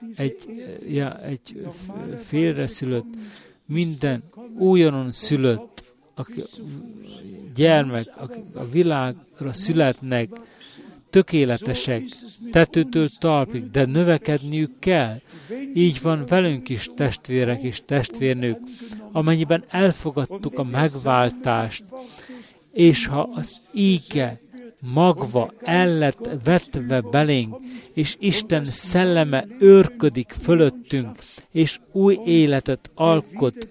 Speaker 1: egy félreszülött, minden újonnan szülött gyermek, akik a világra születnek, tökéletesek, tetőtől talpig, de növekedniük kell. Így van velünk is, testvérek és testvérnők, amennyiben elfogadtuk a megváltást, és ha az íge magva el lett vetve belénk, és Isten szelleme őrködik fölöttünk, és új életet alkot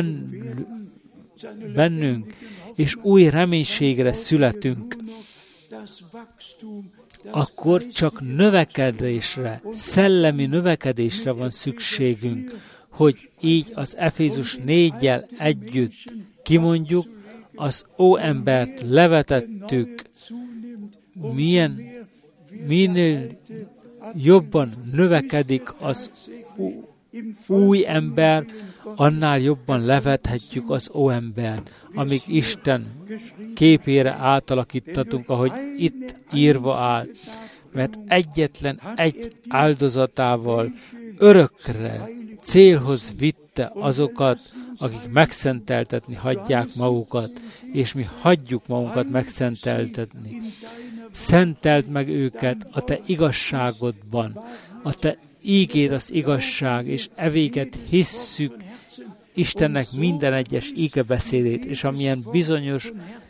Speaker 1: bennünk, és új reménységre születünk, akkor csak növekedésre, szellemi növekedésre van szükségünk, hogy így az Efézus 4-jel együtt kimondjuk, az óembert levetettük, minél jobban növekedik az új ember, annál jobban levethetjük az óembert, amíg Isten képére átalakítatunk, ahogy itt írva áll. Mert egyetlen egy áldozatával örökre célhoz vitte azokat, akik megszenteltetni hagyják magukat, és mi hagyjuk magunkat megszenteltetni. Szenteld meg őket a te igazságodban, a te ígéd az igazság, és evéget hisszük Istennek minden egyes ígebeszédét, és amilyen bizonyos,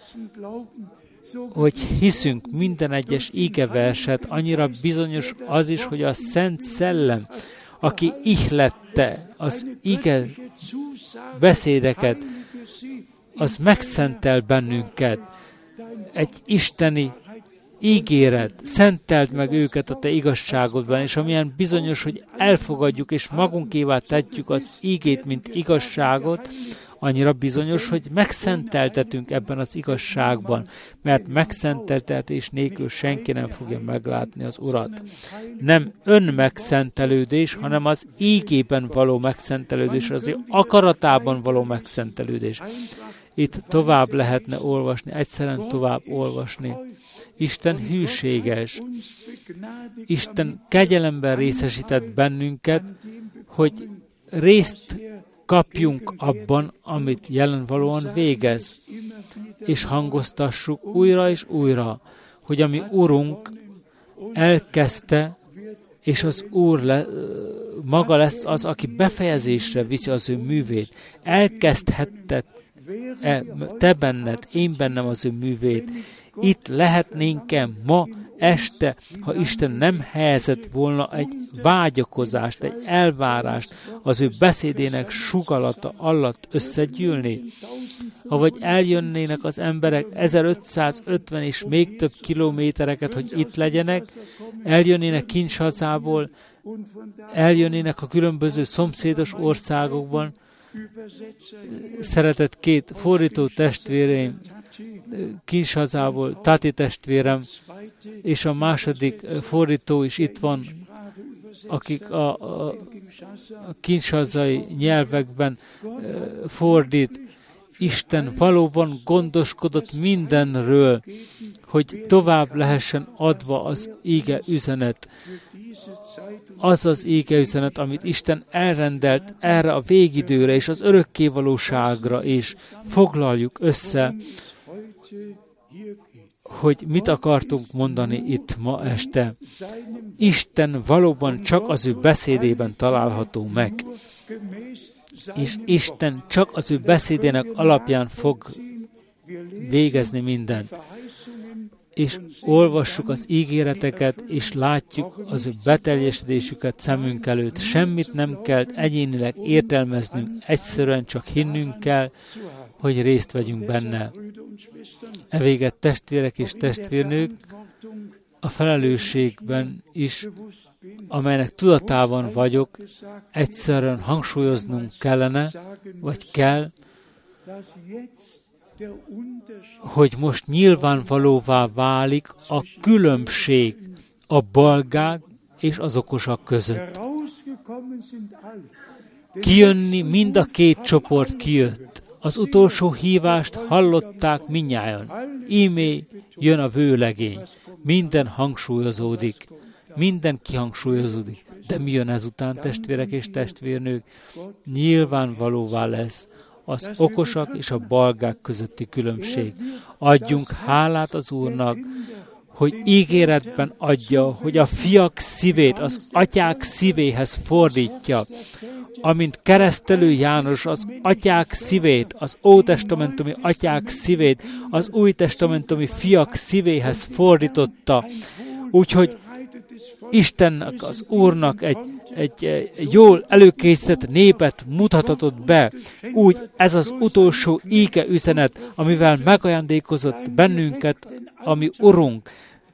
Speaker 1: hogy hiszünk minden egyes ígeverset, annyira bizonyos az is, hogy a Szent Szellem, aki ihlette az ige beszédeket, az megszentel bennünket. Egy isteni ígéret, szenteld meg őket a te igazságodban, és amilyen bizonyos, hogy elfogadjuk és magunkévá tetjük az ígét, mint igazságot, annyira bizonyos, hogy megszenteltetünk ebben az igazságban, mert megszenteltetés nélkül senki nem fogja meglátni az Urat. Nem önmegszentelődés, hanem az ígében való megszentelődés, az ő akaratában való megszentelődés. Itt tovább lehetne olvasni, egyszerűen tovább olvasni. Isten hűséges. Isten kegyelemben részesített bennünket, hogy részt kapjunk abban, amit jelenvalóan végez, és hangoztassuk újra és újra, hogy a mi Urunk elkezdte, és az Úr maga lesz az, aki befejezésre viszi az ő művét. Elkezdhette te benned, én bennem az ő művét. Itt lehetnénk-e ma este, ha Isten nem helyezett volna egy vágyakozást, egy elvárást az ő beszédének sugallata alatt összegyűlni, avagy eljönnének az emberek 1550 és még több kilométereket, hogy itt legyenek, eljönnének Kinshasából, eljönnének a különböző szomszédos országokban. Szeretett két fordító testvéreim, Kinshasából, Tati testvérem, és a második fordító is itt van, akik a kinshasai nyelvekben fordít. Isten valóban gondoskodott mindenről, hogy tovább lehessen adva az íge üzenet. Az az íge üzenet, amit Isten elrendelt erre a végidőre és az örökkévalóságra is. Foglaljuk össze, hogy mit akartunk mondani itt ma este. Isten valóban csak az ő beszédében található meg. És Isten csak az ő beszédének alapján fog végezni mindent. És olvassuk az ígéreteket, és látjuk az ő beteljesedésüket szemünk előtt. Semmit nem kell egyénileg értelmeznünk, egyszerűen csak hinnünk kell, hogy részt vegyünk benne. Evéget testvérek és testvérnők, a felelősségben is, amelynek tudatában vagyok, egyszerűen hangsúlyoznunk kellene, vagy kell, hogy most nyilvánvalóvá válik a különbség a balgák és az okosak között. Kijönni mind a két csoport kijött. Az utolsó hívást hallották mindnyájan. Ímé jön a vőlegény. Minden hangsúlyozódik. Minden kihangsúlyozódik. De mi jön ezután, testvérek és testvérnők? Nyilvánvalóvá lesz az okosak és a balgák közötti különbség. Adjunk hálát az Úrnak, hogy ígéretben adja, hogy a fiak szívét az atyák szívéhez fordítja, amint keresztelő János az atyák szívét, az ótestamentumi atyák szívét az újtestamentumi fiak szívéhez fordította. Úgyhogy Istennek, az Úrnak egy jól előkészített népet mutathatott be. Úgy ez az utolsó íge üzenet, amivel megajándékozott bennünket, ami Urunk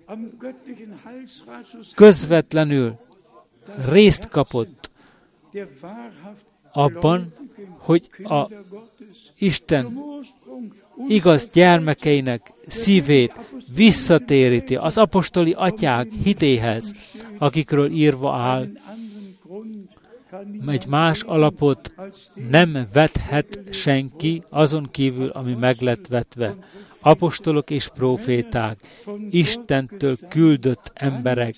Speaker 1: közvetlenül részt kapott abban, hogy a Isten igaz gyermekeinek szívét visszatéríti az apostoli atyák hitéhez, akikről írva áll, egy más alapot nem vethet senki azon kívül, ami meg lett vetve. Apostolok és próféták, Istentől küldött emberek,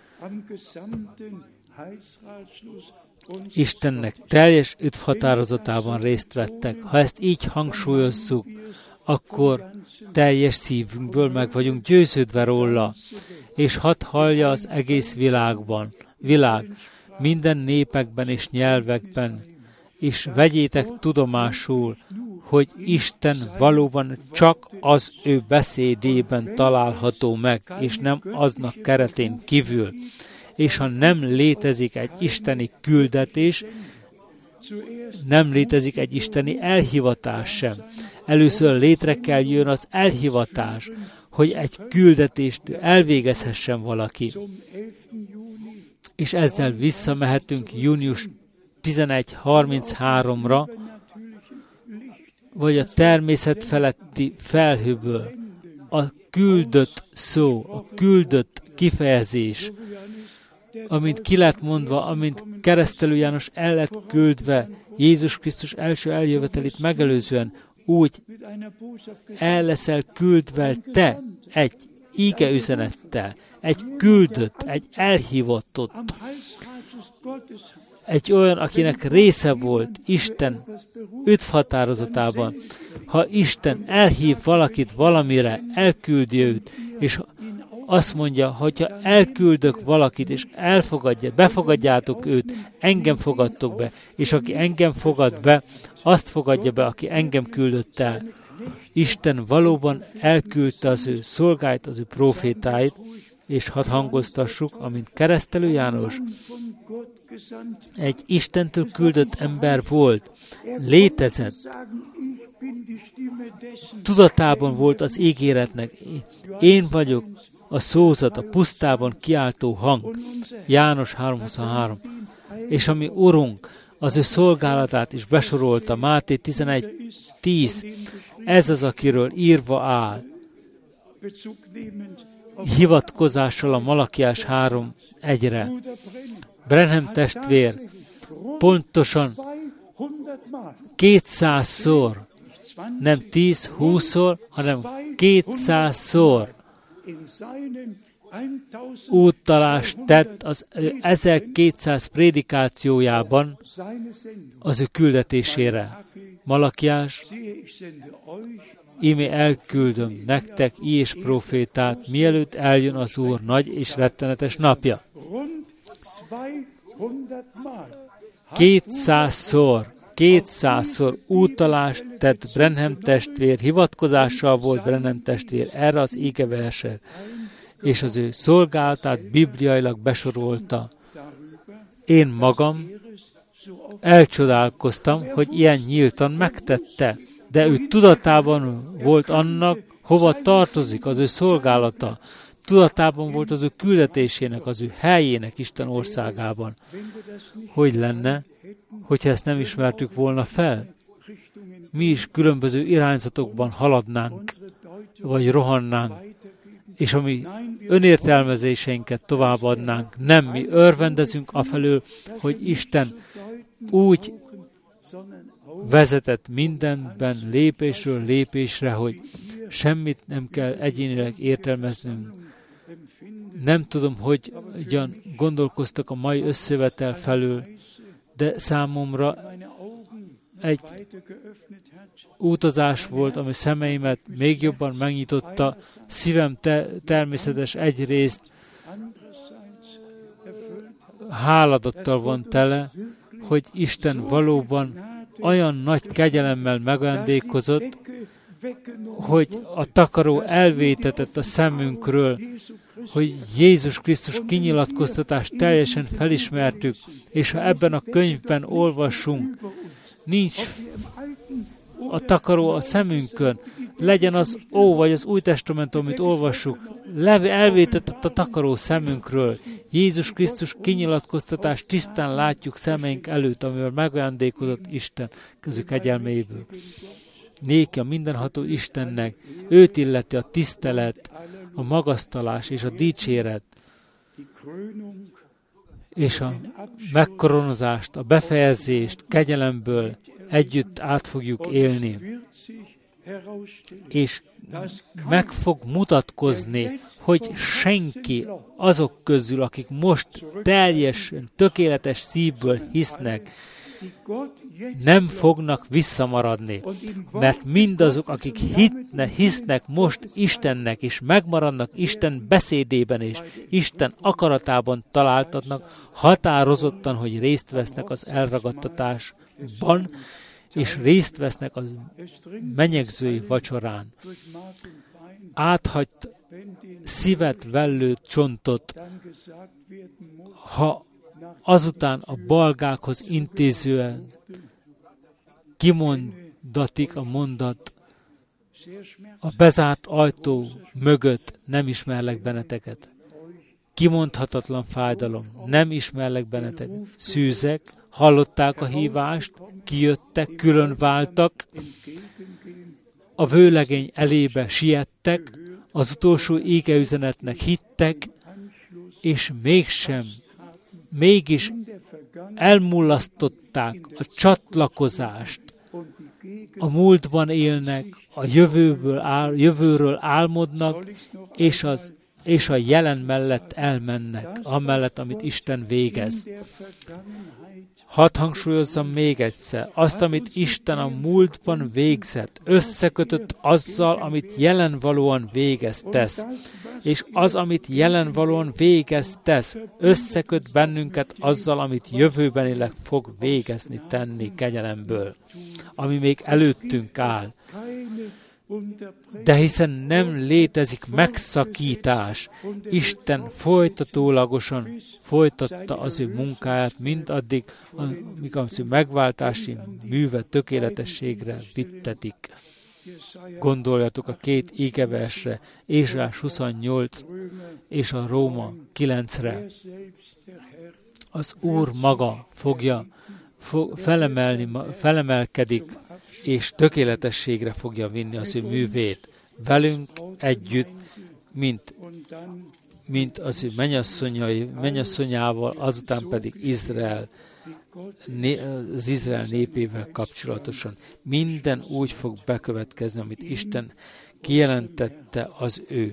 Speaker 1: Istennek teljes üdvhatározatában részt vettek. Ha ezt így hangsúlyozzuk, akkor teljes szívünkből meg vagyunk győződve róla, és hadd hallja az egész világ, minden népekben és nyelvekben, és vegyétek tudomásul, hogy Isten valóban csak az ő beszédében található meg, és nem aznak keretén kívül. És ha nem létezik egy isteni küldetés, nem létezik egy isteni elhivatás sem. Először létre kell jön az elhivatás, hogy egy küldetést elvégezhessen valaki. És ezzel visszamehetünk június 11:33-ra, vagy a természet feletti felhőből. A küldött szó, a küldött kifejezés, amint ki lett mondva, amint keresztelő János el lett küldve Jézus Krisztus első eljövetelét megelőzően, úgy el leszel küldve te egy íge üzenettel, egy küldött, egy elhivottott, egy olyan, akinek része volt Isten üdvhatározatában. Ha Isten elhív valakit valamire, elküldi őt, és azt mondja, hogyha elküldök valakit, és befogadjátok őt, engem fogadtok be, és aki engem fogad be, azt fogadja be, aki engem küldött el. Isten valóban elküldte az ő szolgáit, az ő profétáit, és hadd hangoztassuk, amint Keresztelő János egy Istentől küldött ember volt, létezett, tudatában volt az ígéretnek. Én vagyok a szózat, a pusztában kiáltó hang. János 3:23. És ami Urunk az ő szolgálatát is besorolta, Máté 11:10. Ez az, akiről írva áll. Hivatkozással a Malakiás 3:1-re. Branham testvér pontosan 200-szor, nem 10-20-szor, hanem 200-szor úttalást tett az 1200 prédikációjában az ő küldetésére. Malakiás, íme elküldöm nektek és profétát, mielőtt eljön az Úr nagy és rettenetes napja. 200-szor úttalást tett Branham testvér, hivatkozással volt Branham testvér erre az égeversre, és az ő szolgálatát bibliailag besorolta. Én magam elcsodálkoztam, hogy ilyen nyíltan megtette, de ő tudatában volt annak, hova tartozik az ő szolgálata. Tudatában volt az ő küldetésének, az ő helyének Isten országában. Hogy lenne, hogyha ezt nem ismertük volna fel? Mi is különböző irányzatokban haladnánk, vagy rohannánk, és a mi önértelmezéseinket továbbadnánk. Nem, mi örvendezünk afelől, hogy Isten úgy vezetett mindenben lépésről lépésre, hogy semmit nem kell egyénileg értelmeznünk. Nem tudom, hogyan gondolkoztak a mai összevetel felől, de számomra egy utazás volt, ami szemeimet még jobban megnyitotta. Szívem természetes egyrészt háladattal van tele, hogy Isten valóban olyan nagy kegyelemmel megajándékozott, hogy a takaró elvétetett a szemünkről, hogy Jézus Krisztus kinyilatkoztatást teljesen felismertük, és ha ebben a könyvben olvassunk, nincs a takaró a szemünkön, legyen az vagy az Új Testamentum, amit olvassuk, elvétetett a takaró szemünkről. Jézus Krisztus kinyilatkoztatást tisztán látjuk szemeink előtt, amivel megajándékozott Isten közük kegyelméből. Néki a mindenható Istennek, őt illeti a tisztelet, a magasztalás és a dicséret, és a megkoronozást, a befejezést kegyelemből együtt át fogjuk élni. És meg fog mutatkozni, hogy senki azok közül, akik most teljesen, tökéletes szívből hisznek, nem fognak visszamaradni, mert mindazok, akik hisznek most Istennek, és megmaradnak Isten beszédében, és Isten akaratában találtatnak, határozottan, hogy részt vesznek az elragadtatásban, és részt vesznek a menyegzői vacsorán. Áthagyt szívet vellő csontot, ha azután a balgákhoz intézően kimondatik a mondat, a bezárt ajtó mögött nem ismerlek benneteket. Kimondhatatlan fájdalom, nem ismerlek benneteket. Szűzek, hallották a hívást, kijöttek, külön váltak, a vőlegény elébe siettek, az utolsó égeüzenetnek hittek, és mégis elmulasztották a csatlakozást. A múltban élnek, a jövőről álmodnak, és a jelen mellett elmennek, amellett, amit Isten végez. Hadd hangsúlyozzam még egyszer, azt, amit Isten a múltban végzett, összekötött azzal, amit jelenvalóan tesz. És az, amit jelenvalóan tesz, összeköt bennünket azzal, amit jövőbenileg fog tenni kegyelemből, ami még előttünk áll. De hiszen nem létezik megszakítás. Isten folytatólagosan folytatta az ő munkáját, mindaddig, amíg az ő megváltási műve tökéletességre vittetik. Gondoljatok a két ígeversre, Ézsaiás 28 és a Róma 9-re. Az Úr maga felemelkedik, és tökéletességre fogja vinni az ő művét. Velünk együtt, mint az ő mennyasszonyával, azután pedig az Izrael népével kapcsolatosan. Minden úgy fog bekövetkezni, amit Isten kijelentette az ő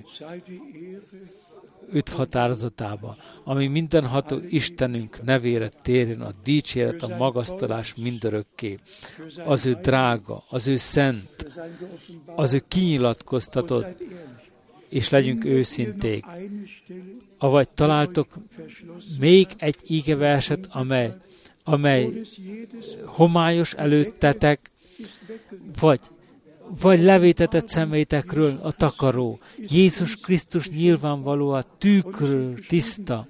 Speaker 1: határozatában, ami mindenható Istenünk nevére térjen a dicséret, a magasztalás mindörökké. Az ő drága, az ő szent, az ő kinyilatkoztatott, és legyünk őszinték. Avagy találtok még egy ígeverset, amely homályos előttetek, vagy levétetett szemeitekről a takaró. Jézus Krisztus nyilvánvalóan tükről tiszta,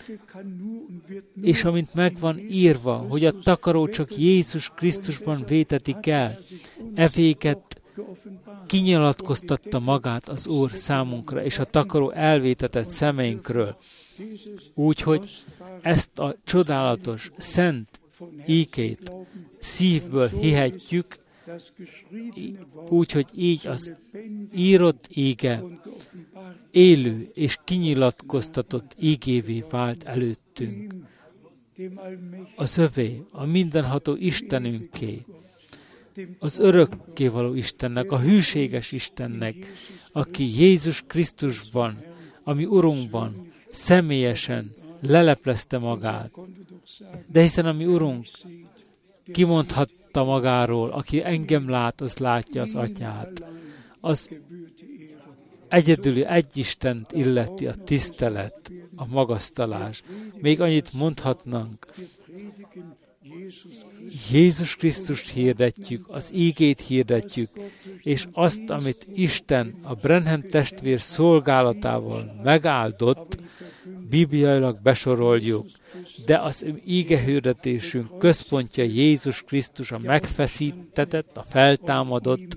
Speaker 1: és amint megvan írva, hogy a takaró csak Jézus Krisztusban vétetik el, evéket kinyilatkoztatta magát az Úr számunkra, és a takaró elvétetett szemeinkről. Úgyhogy ezt a csodálatos, szent ígét szívből hihetjük, úgyhogy így az írott íge élő és kinyilatkoztatott ígévé vált előttünk. Az övé, a mindenható Istenünké, az örökkévaló Istennek, a hűséges Istennek, aki Jézus Krisztusban, ami Urunkban személyesen leleplezte magát. De hiszen a mi Urunk kimondhatta magáról, aki engem lát, az látja az Atyát. Az egyedüli egy Istent illeti a tisztelet, a magasztalás. Még annyit mondhatnánk, Jézus Krisztust hirdetjük, az ígét hirdetjük, és azt, amit Isten a Branham testvér szolgálatával megáldott, bibliailag besoroljuk, de az íge hirdetésünk központja Jézus Krisztus, a megfeszítetett, a feltámadott,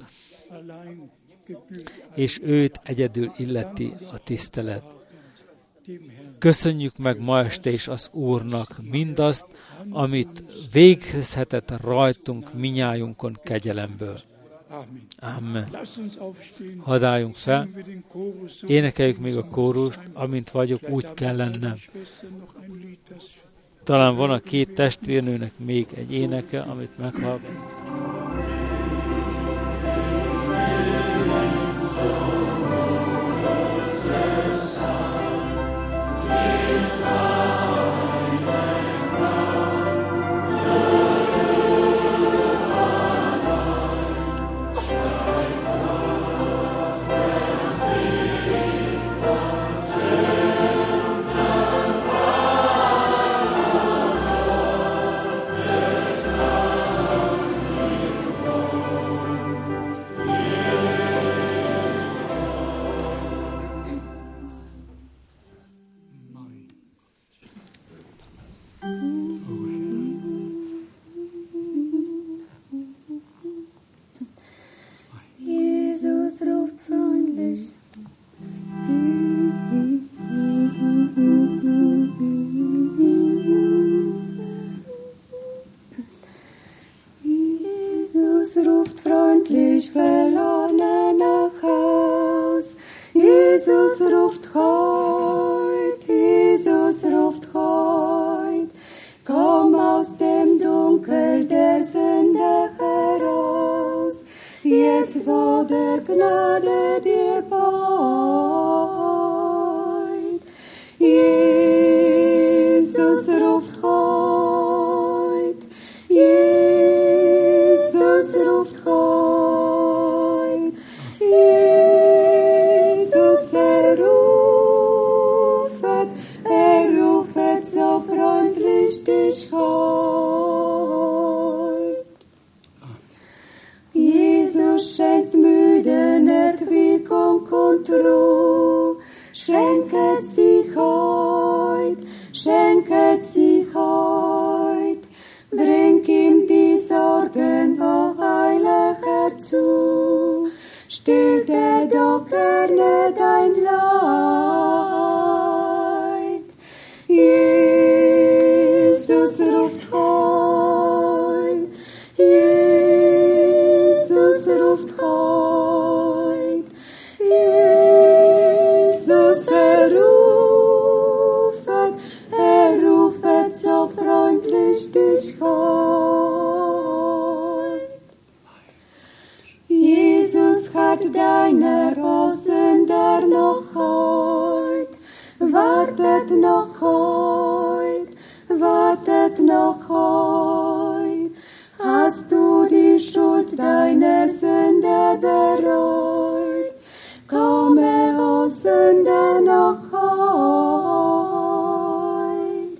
Speaker 1: és őt egyedül illeti a tisztelet. Köszönjük meg ma este is az Úrnak mindazt, amit végezhetett rajtunk minnyájunkon kegyelemből. Amen. Hadd álljunk fel, énekeljük még a kórust, amint vagyok, úgy kell lennem. Talán van a két testvérnőnek még egy éneke, amit meghallgatunk.
Speaker 2: Jesus schenkt müden Ruhe, schenket sich heut, bring ihm die Sorgen wo heiliger zu, stillt doch gerne dein Leid. Jesus ruft heut, Jesus ruft heut, Jesus rufet so freundlich dich heut. Jesus hat deine Rosen der noch heut, wartet noch heut. Hast du die Schuld deiner Sünde bereut, komme, o Sünder, noch heut.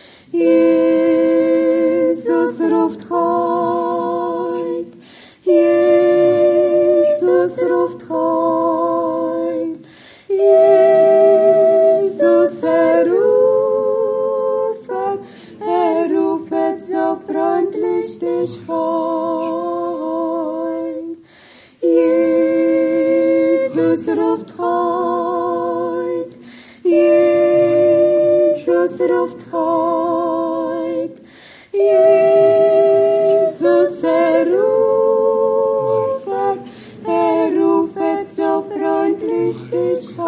Speaker 2: Jesus ruft heut, Jesus ruft heut, Jesus rufet so freundlich dich heut. Jesus ruft heut, Jesus ruft heut, Jesus rufet so freundlich dich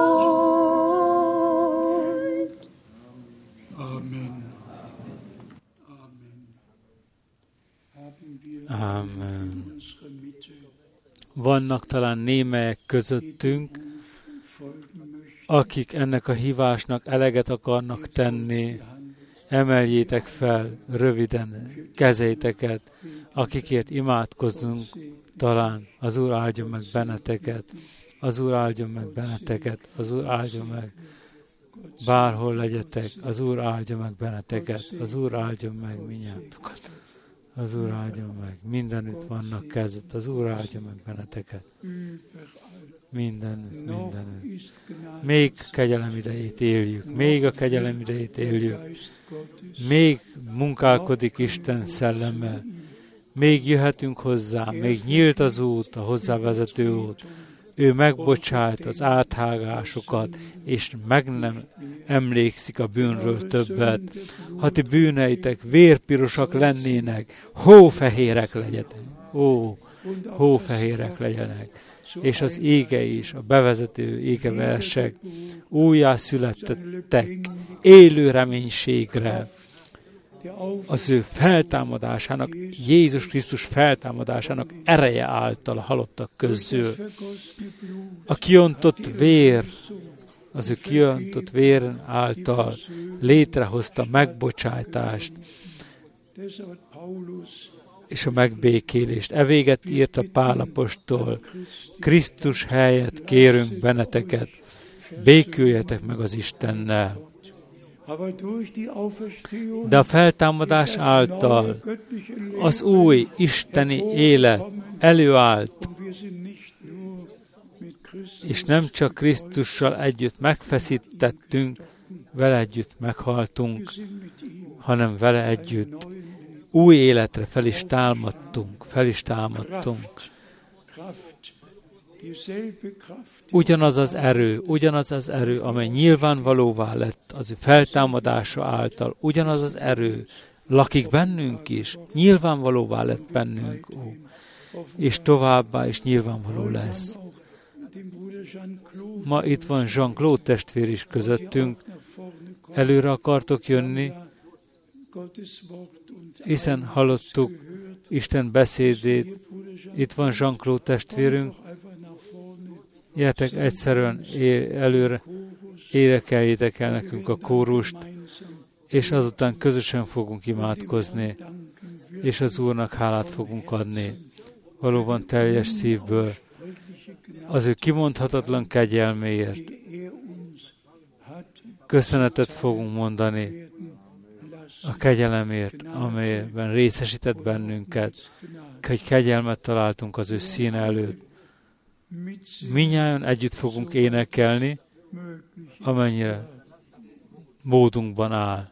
Speaker 2: heut.
Speaker 3: Amen.
Speaker 1: Amen. Vannak talán némelyek közöttünk, akik ennek a hívásnak eleget akarnak tenni. Emeljétek fel röviden kezéteket, akikért imádkozzunk talán. Az Úr áldjon meg benneteket, az Úr áldjon meg benneteket, az Úr áldjon meg. Bárhol legyetek, az Úr áldjon meg benneteket, az Úr áldjon meg mindnyájatokat. Az Úr áldjon meg. Mindenütt vannak kezet, az Úr áldjon meg benneteket. Mindenütt. Még kegyelem idejét éljük, még a kegyelem idejét éljük. Még munkálkodik Isten szellemmel. Még jöhetünk hozzá, még nyílt az út, a hozzávezető út. Ő megbocsájt az áthágásokat, és meg nem emlékszik a bűnről többet. Ha ti bűneitek vérpirosak lennének, hófehérek legyenek. Hófehérek legyenek. És az ége is, a bevezető égeversek, újjá születtettek élő reménységre. Az ő feltámadásának, Jézus Krisztus feltámadásának ereje által a halottak közül. A kiontott vér, az ő kiontott vér által létrehozta megbocsájtást és a megbékélést. E véget írta Pál apostol. Krisztus helyett kérünk benneteket, béküljetek meg az Istennel. De a feltámadás által az új isteni élet előállt, és nem csak Krisztussal együtt megfeszítettünk, vele együtt meghaltunk, hanem vele együtt új életre fel is támadtunk. Ugyanaz az erő, amely nyilvánvalóvá lett az ő feltámadása által, ugyanaz az erő lakik bennünk is, nyilvánvalóvá lett bennünk, és továbbá is nyilvánvaló lesz. Ma itt van Jean-Claude testvér is közöttünk, előre akartok jönni, hiszen hallottuk Isten beszédét, itt van Jean-Claude testvérünk, jöjjetek egyszerűen előre, énekeljétek el nekünk a kórust, és azután közösen fogunk imádkozni, és az Úrnak hálát fogunk adni. Valóban teljes szívből, az ő kimondhatatlan kegyelméért. Köszönetet fogunk mondani a kegyelemért, amelyben részesített bennünket, hogy kegyelmet találtunk az ő színe előtt. Mindnyájan együtt fogunk énekelni, amennyire módunkban áll.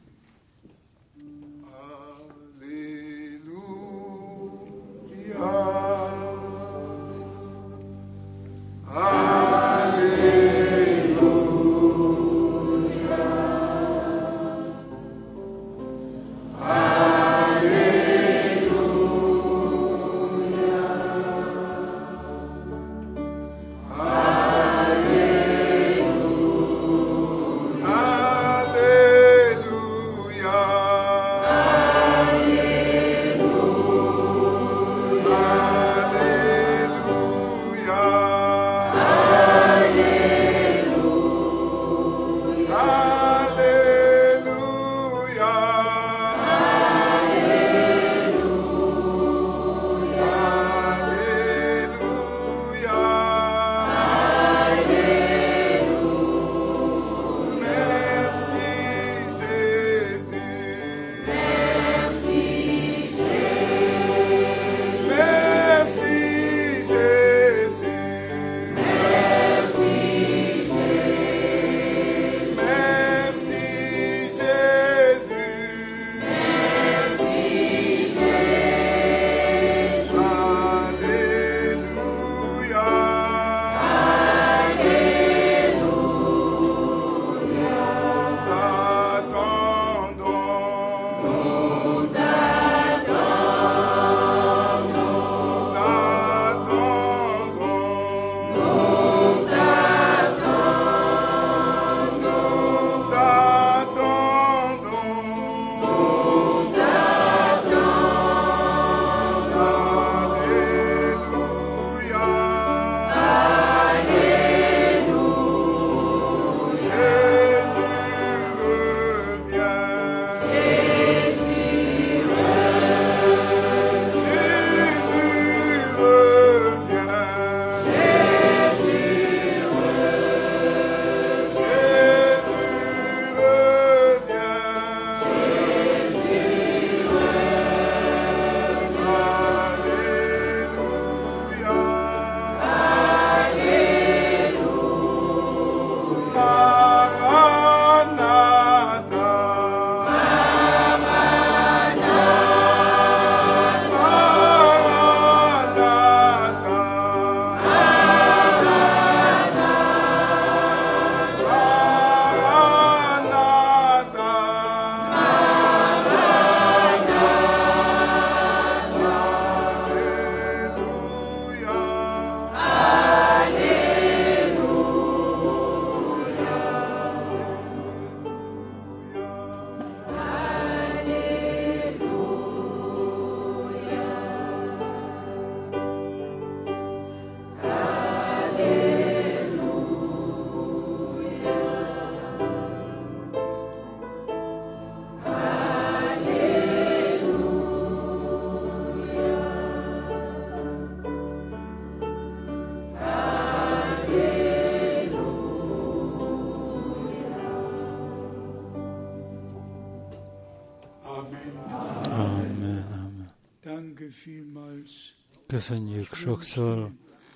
Speaker 1: Köszönjük sokszor.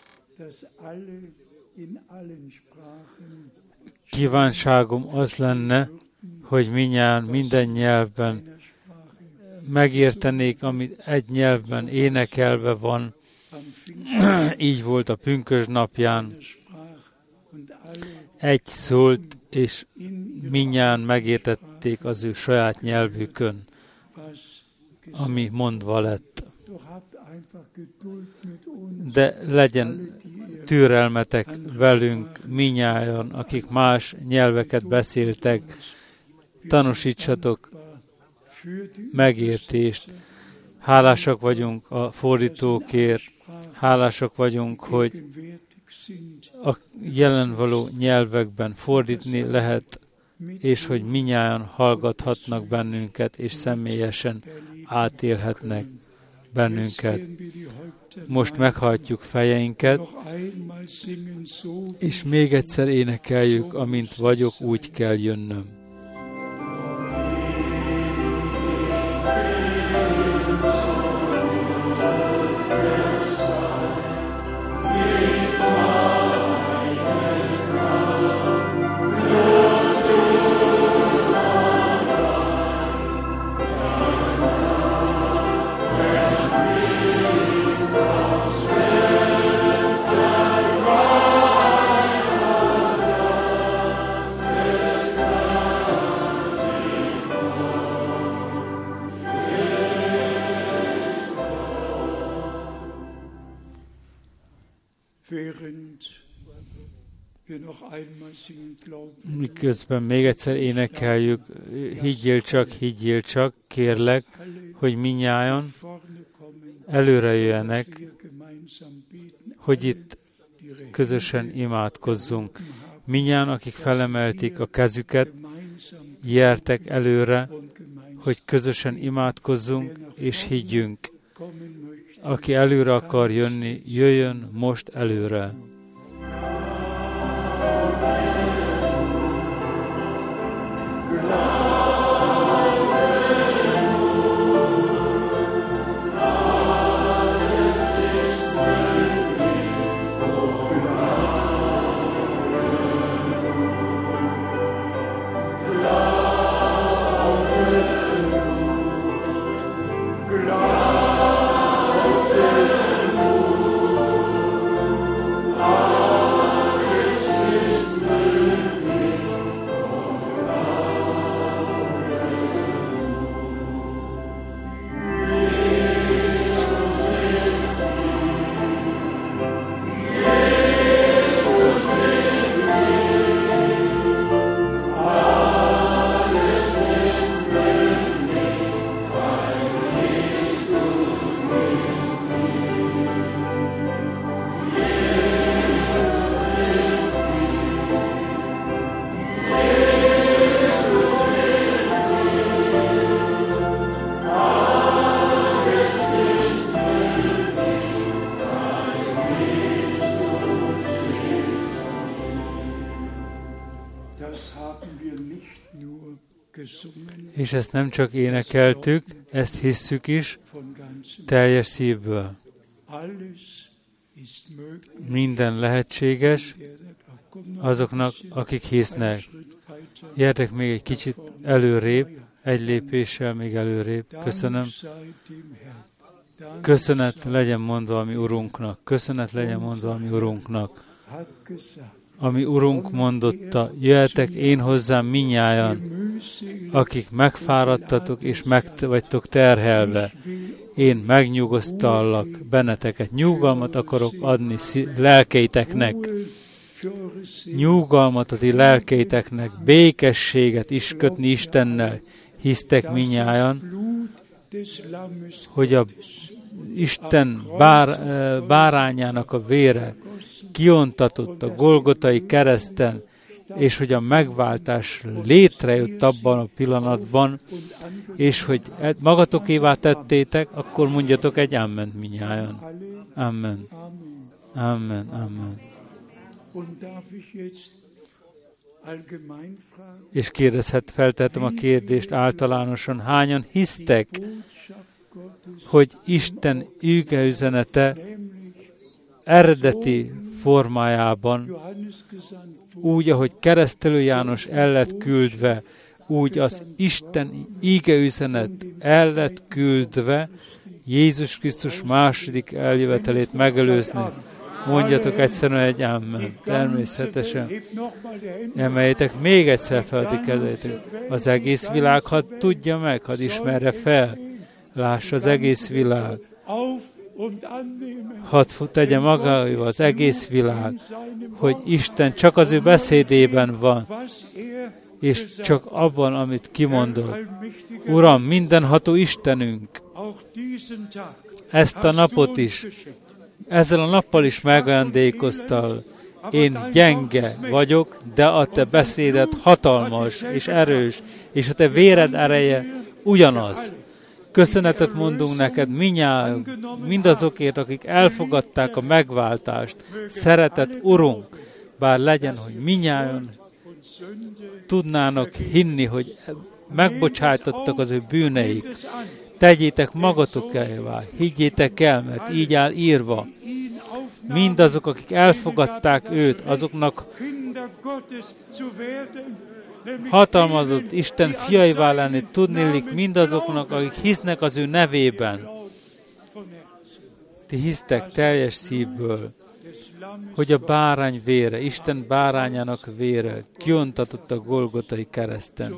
Speaker 1: Kívánságom az lenne, hogy mindnyájan minden nyelvben megértenék, amit egy nyelvben énekelve van. Így volt a pünkösd napján. Egy szólt, és mindnyájan megértették az ő saját nyelvükön, ami mondva lett. De legyen türelmetek velünk mindnyájan, akik más nyelveket beszéltek, tanúsítsatok megértést. Hálásak vagyunk a fordítókért, hálásak vagyunk, hogy a jelenvaló nyelvekben fordítni lehet, és hogy mindnyájan hallgathatnak bennünket, és személyesen átélhetnek bennünket. Most meghajtjuk fejeinket, és még egyszer énekeljük, amint vagyok, úgy kell jönnöm.
Speaker 2: Sichtbar
Speaker 1: Miközben még egyszer énekeljük, higgyél csak, kérlek, hogy mindnyájan előre jöjjenek, hogy itt közösen imádkozzunk. Mindnyájan, akik felemelték a kezüket, gyertek előre, hogy közösen imádkozzunk és higgyünk. Aki előre akar jönni, jöjjön most előre. És ezt nem csak énekeltük, ezt hisszük is teljes szívből. Minden lehetséges azoknak, akik hisznek. Gyertek még egy kicsit előrébb, egy lépéssel még előrébb. Köszönöm. Köszönet legyen mondva a mi Urunknak. Köszönet legyen mondva a mi Urunknak. Ami Urunk mondotta, jöjjetek én hozzám mindnyájan, akik megfáradtatok és vagytok terhelve. Én megnyugosztallak benneteket. Nyugalmat akarok adni lelkeiteknek. Nyugalmat adni lelkeiteknek. Békességet is kötni Istennel. Hisztek mindnyájan, hogy a Isten bárányának a vére kiontatott a Golgotai kereszten, és hogy a megváltás létrejött abban a pillanatban, és hogy magatokévá tettétek, akkor mondjatok egy amen mindnyájan. Amen. Amen. Amen. És feltettem a kérdést általánosan, hányan hisztek, hogy Isten üzenete eredeti formájában, úgy, ahogy Keresztelő János el lett küldve, úgy az Isten ígeüzenet el lett küldve, Jézus Krisztus második eljövetelét megelőzni. Mondjatok egyszerűen egy amen. Természetesen. Emeljétek még egyszer fel a kezeitek. Az egész világ hadd tudja meg, hadd ismerje fel. Lássa az egész világ. Hadd tegye magáéval az egész világ, hogy Isten csak az ő beszédében van, és csak abban, amit kimondott. Uram, mindenható Istenünk, ezt a napot is, ezzel a nappal is megajándékoztál. Én gyenge vagyok, de a te beszéded hatalmas és erős, és a te véred ereje ugyanaz. Köszönetet mondunk neked mindazokért, akik elfogadták a megváltást. Szeretett Urunk, bár legyen, hogy minnyáján tudnának hinni, hogy megbocsájtottak az ő bűneik. Tegyétek magatokévá, higgyétek el, mert így áll írva. Mindazok, akik elfogadták őt, azoknak hatalmazott Isten fiaivá lenni, tudnélik mindazoknak, akik hisznek az ő nevében. Ti hisztek teljes szívből, hogy a bárány vére, Isten bárányának vére kiontatott a Golgotai kereszten,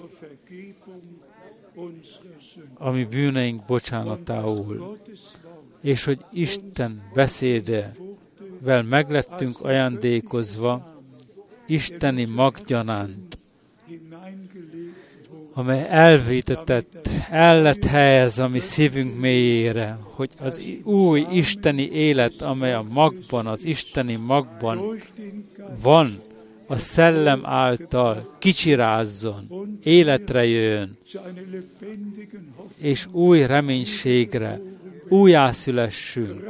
Speaker 1: ami bűneink bocsánatául, és hogy Isten beszéde vel meglettünk ajándékozva isteni maggyanánt, amely elvétetett, el lett helyezve a mi szívünk mélyére, hogy az új isteni élet, amely a magban, az isteni magban van, a szellem által kicsirázzon, életre jöjjön, és új reménységre, újjászülessünk.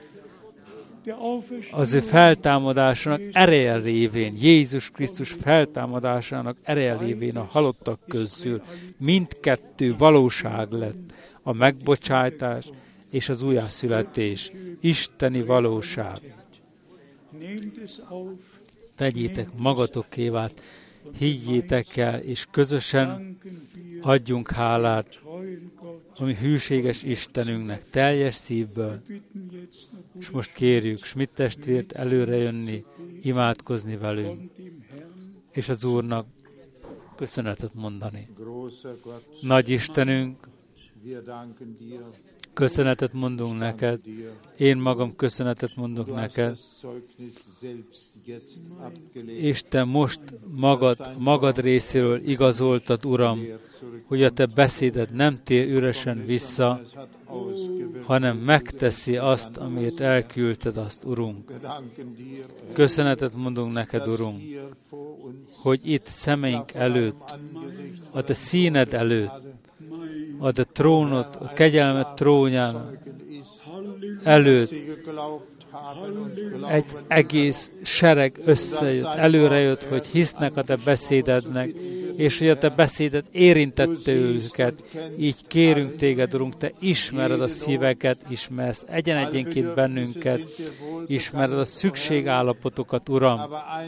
Speaker 1: Az ő feltámadásának ereje révén, Jézus Krisztus feltámadásának ereje révén a halottak közül mindkettő valóság lett, a megbocsátás és az újjászületés, isteni valóság. Tegyétek magatokévá, higgyétek el, és közösen adjunk hálát a mi hűséges Istenünknek teljes szívből. És most kérjük Schmidt testvért előre jönni, imádkozni velünk, és az Úrnak köszönetet mondani. Nagy Istenünk, köszönetet mondunk neked, én magam köszönetet mondok neked, és te most magad részéről igazoltad, Uram, hogy a te beszéded nem tér üresen vissza, hanem megteszi azt, amit elküldted azt, Urunk. Köszönetet mondunk neked, Urunk, hogy itt szemeink előtt, a te színed előtt, a te trónod, a kegyelmed trónján előtt egy egész sereg összejött, előrejött, hogy hisznek a te beszédednek, és hogy a te beszéded érintette őket. Így kérünk téged, Urunk, te ismered a szíveket, ismersz egyen-egyenként bennünket, ismered a szükségállapotokat, Uram.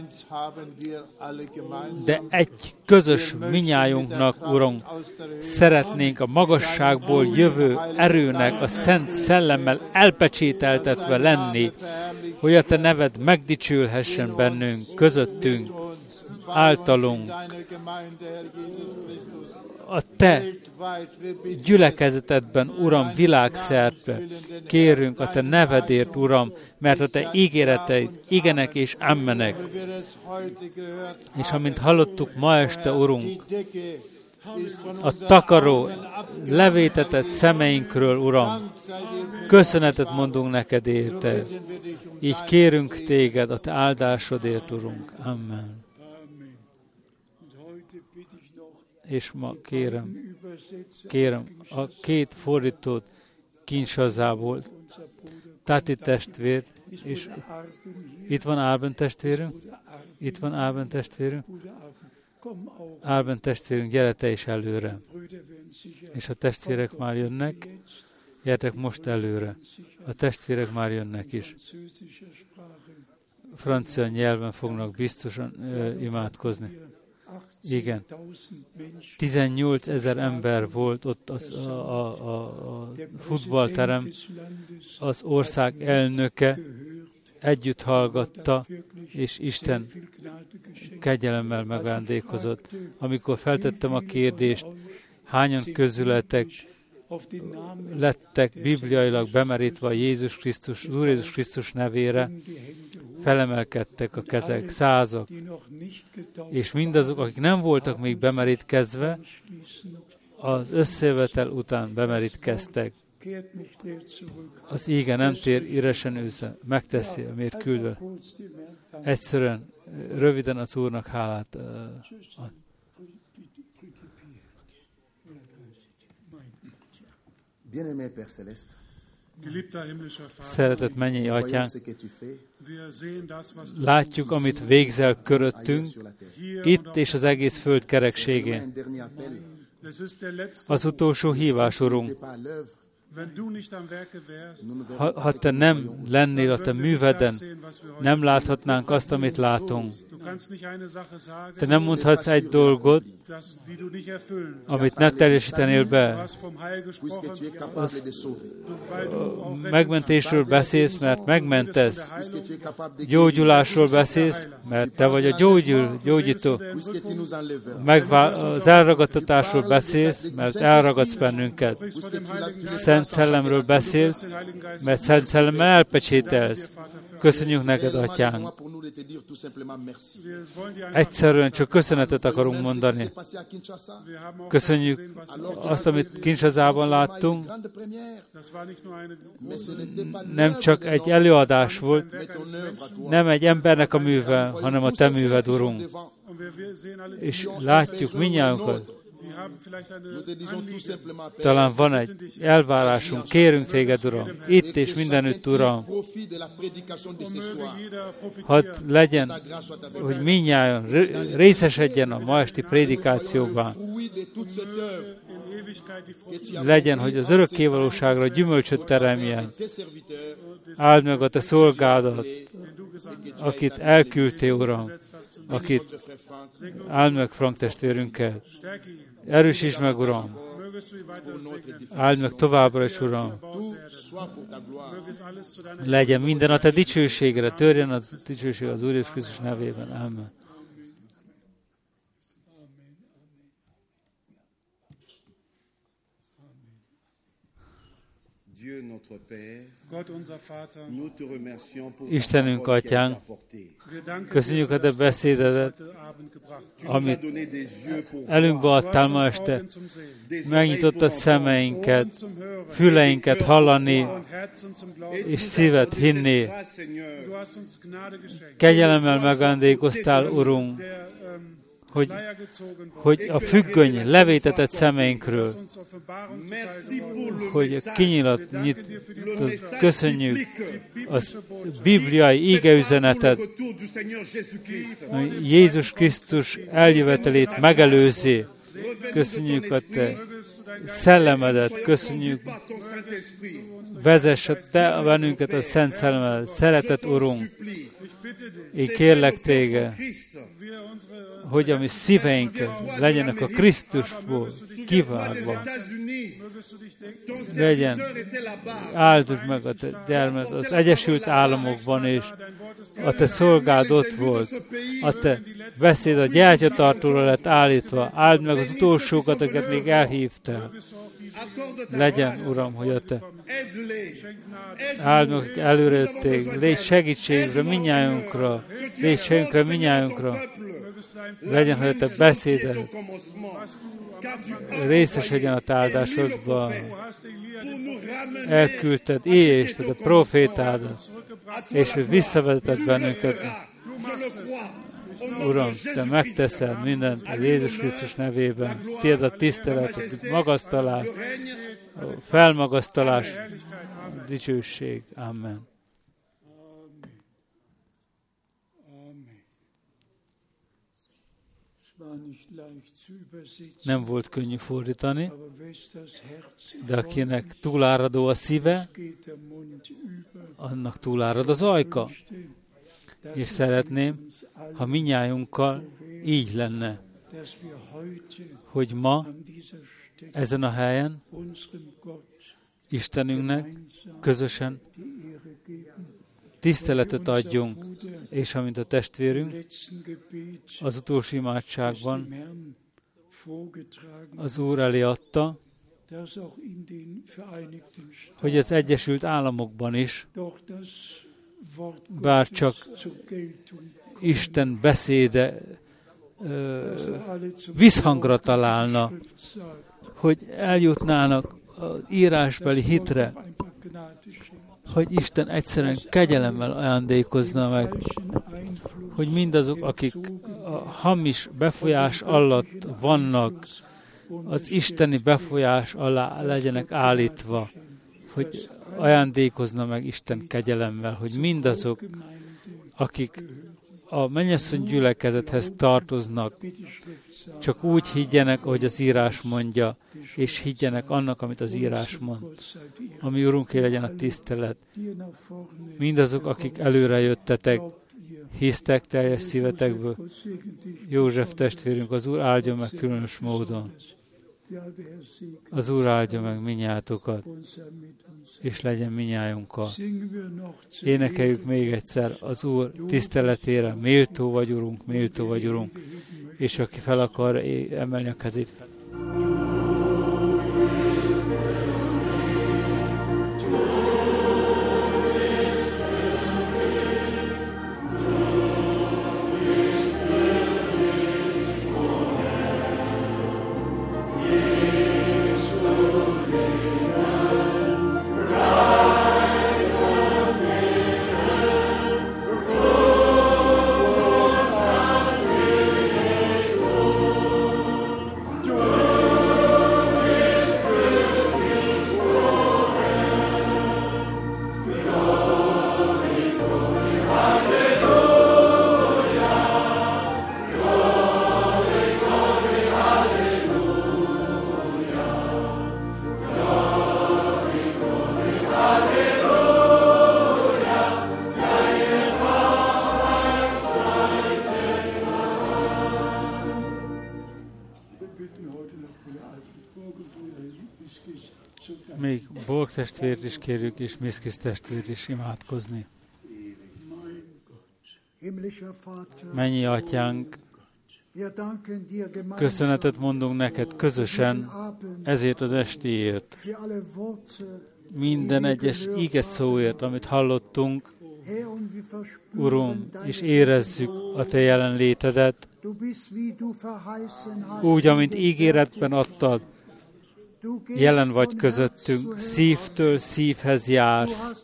Speaker 1: De egy közös minnyájunknak, Uram, szeretnénk a magasságból jövő erőnek a Szent Szellemmel elpecsételtetve lenni, hogy a te neved megdicsülhessen bennünk, közöttünk, általunk. A te gyülekezetedben, Uram, világszerte kérünk a te nevedért, Uram, mert a te ígéreteid igenek és ammenek. És amint hallottuk ma este, Urunk, a takaró levétetett szemeinkről, Uram, köszönetet mondunk neked érte. Így kérünk téged a te áldásodért, Urunk. Amen. És ma kérem a két fordítót Kinshasából, Tati testvér, és itt van Árben testvérünk, Árben testvérünk, gyere te is előre. És a testvérek már jönnek, gyertek most előre. A testvérek már jönnek is. Francia nyelven fognak biztosan imádkozni. Igen. 18 000 ember volt ott a futballterem, az ország elnöke együtt hallgatta, és Isten kegyelemmel megajándékozott. Amikor feltettem a kérdést, hányan közületek lettek bibliailag bemerítve Jézus Krisztus, Úr Jézus Krisztus nevére, felemelkedtek a kezek, százak, és mindazok, akik nem voltak még bemerítkezve, az összejövetel után bemerítkeztek. Az íge nem tér üresen ősze, megteszi, amiért küldve. Egyszerűen, röviden az Úrnak hálát ad. Szeretett mennyei Atyánk, látjuk, amit végzel köröttünk, itt és az egész föld kerekségén. Az utolsó hívás, Urunk. Ha te nem lennél a te műveden, nem láthatnánk azt, amit látunk. Te nem mondhatsz egy dolgot, amit ne teljesítenél be. Megmentésről beszélsz, mert megmentesz. Gyógyulásról beszélsz, mert te vagy a gyógyító. Az elragadtatásról beszélsz, mert elragadsz bennünket. Szent Szellemről beszélsz, mert Szent Szellemmel elpecsételsz. Köszönjük neked, Atyánk. Egyszerűen csak köszönetet akarunk mondani. Köszönjük azt, amit Kinshasában láttunk. Nem csak egy előadás volt, nem egy embernek a műve, hanem a te műved, Urunk. És látjuk mindnyájunkat. Talán van egy elvárásunk, kérünk téged, Uram, itt és mindenütt, Uram, hadd legyen, hogy mindnyájan részesedjen a ma esti prédikációban. Legyen, hogy az örökkévalóságra gyümölcsöt teremjen. Áld meg a te szolgádat, akit elküldtél, Uram, áld meg Frank testvérünket. Erősíts meg, Uram. Áld meg továbbra is, Uram. Legyen minden a te dicsőségre, törjen a dicsőség az Úr Jézus Krisztus nevében. Amen. Istenünk, Atyánk, köszönjük a te beszédedet, amit elünkbe adtál ma este. Megnyitottad szemeinket, füleinket hallani, és szívet hinni. Kegyelemmel megajándékoztál, Urunk, hogy a függöny levétetett szemeinkről, hogy a köszönjük az bibliai ígeüzenetet, Jézus Krisztus eljövetelét megelőzi. Köszönjük a te szellemedet, köszönjük, vezess te bennünket a Szent Szellemedet. Szeretett Urunk, én kérlek téged, hogy a mi szíveink legyenek a Krisztusból kivágva. Legyen, áldozd meg a te gyermet az Egyesült Államokban, és a te szolgád ott volt. A te beszéd a gyertyatartóra lett állítva. Áld meg az utolsókat, akiket még elhívtál. Legyen, Uram, hogy a te áld meg, akik előrették. Légy segítségre mindnyájunkra. Légy segítségre mindnyájunkra. Legyen, hogy a te beszéded részesedjen a te áldásodban. Elküldted Éliát, a profétádat, és hogy visszavezetett bennünket. Uram, te megteszel mindent a Jézus Krisztus nevében. Tiéd a tisztelet, a magasztalás, a felmagasztalás, a dicsőség. Amen. Nem volt könnyű fordítani, de akinek túláradó a szíve, annak túlárad az ajka. És szeretném, ha mindnyájunkkal így lenne, hogy ma ezen a helyen Istenünknek közösen tiszteletet adjunk, és amint a testvérünk az utolsó imádságban az Úr elé adta, hogy az Egyesült Államokban is, bár csak Isten beszéde visszhangra találna, hogy eljutnának az írásbeli hitre, hogy Isten egyszerűen kegyelemmel ajándékozna meg, hogy mindazok, akik a hamis befolyás alatt vannak, az isteni befolyás alá legyenek állítva, hogy ajándékozna meg Isten kegyelemmel, hogy mindazok, akik a mennyasszony gyülekezethez tartoznak, csak úgy higgyenek, ahogy az írás mondja, és higgyenek annak, amit az írás mond. Ami Urunké legyen a tisztelet. Mindazok, akik előre jöttetek, hisztek teljes szívetekből. József testvérünk, az Úr áldja meg különös módon. Az Úr áldja meg minnyátokat, és legyen minnyájunkkal. Énekeljük még egyszer az Úr tiszteletére, méltó vagy Urunk, és aki fel akar emelni a kezét fel. Borg testvért is kérjük, és Miszkis testvért is imádkozni. Mennyi atyánk, köszönetet mondunk neked közösen ezért az estéért, minden egyes ige szóért, amit hallottunk, Uram, és érezzük a te jelenlétedet, úgy, amint ígéretben adtad, jelen vagy közöttünk, szívtől szívhez jársz,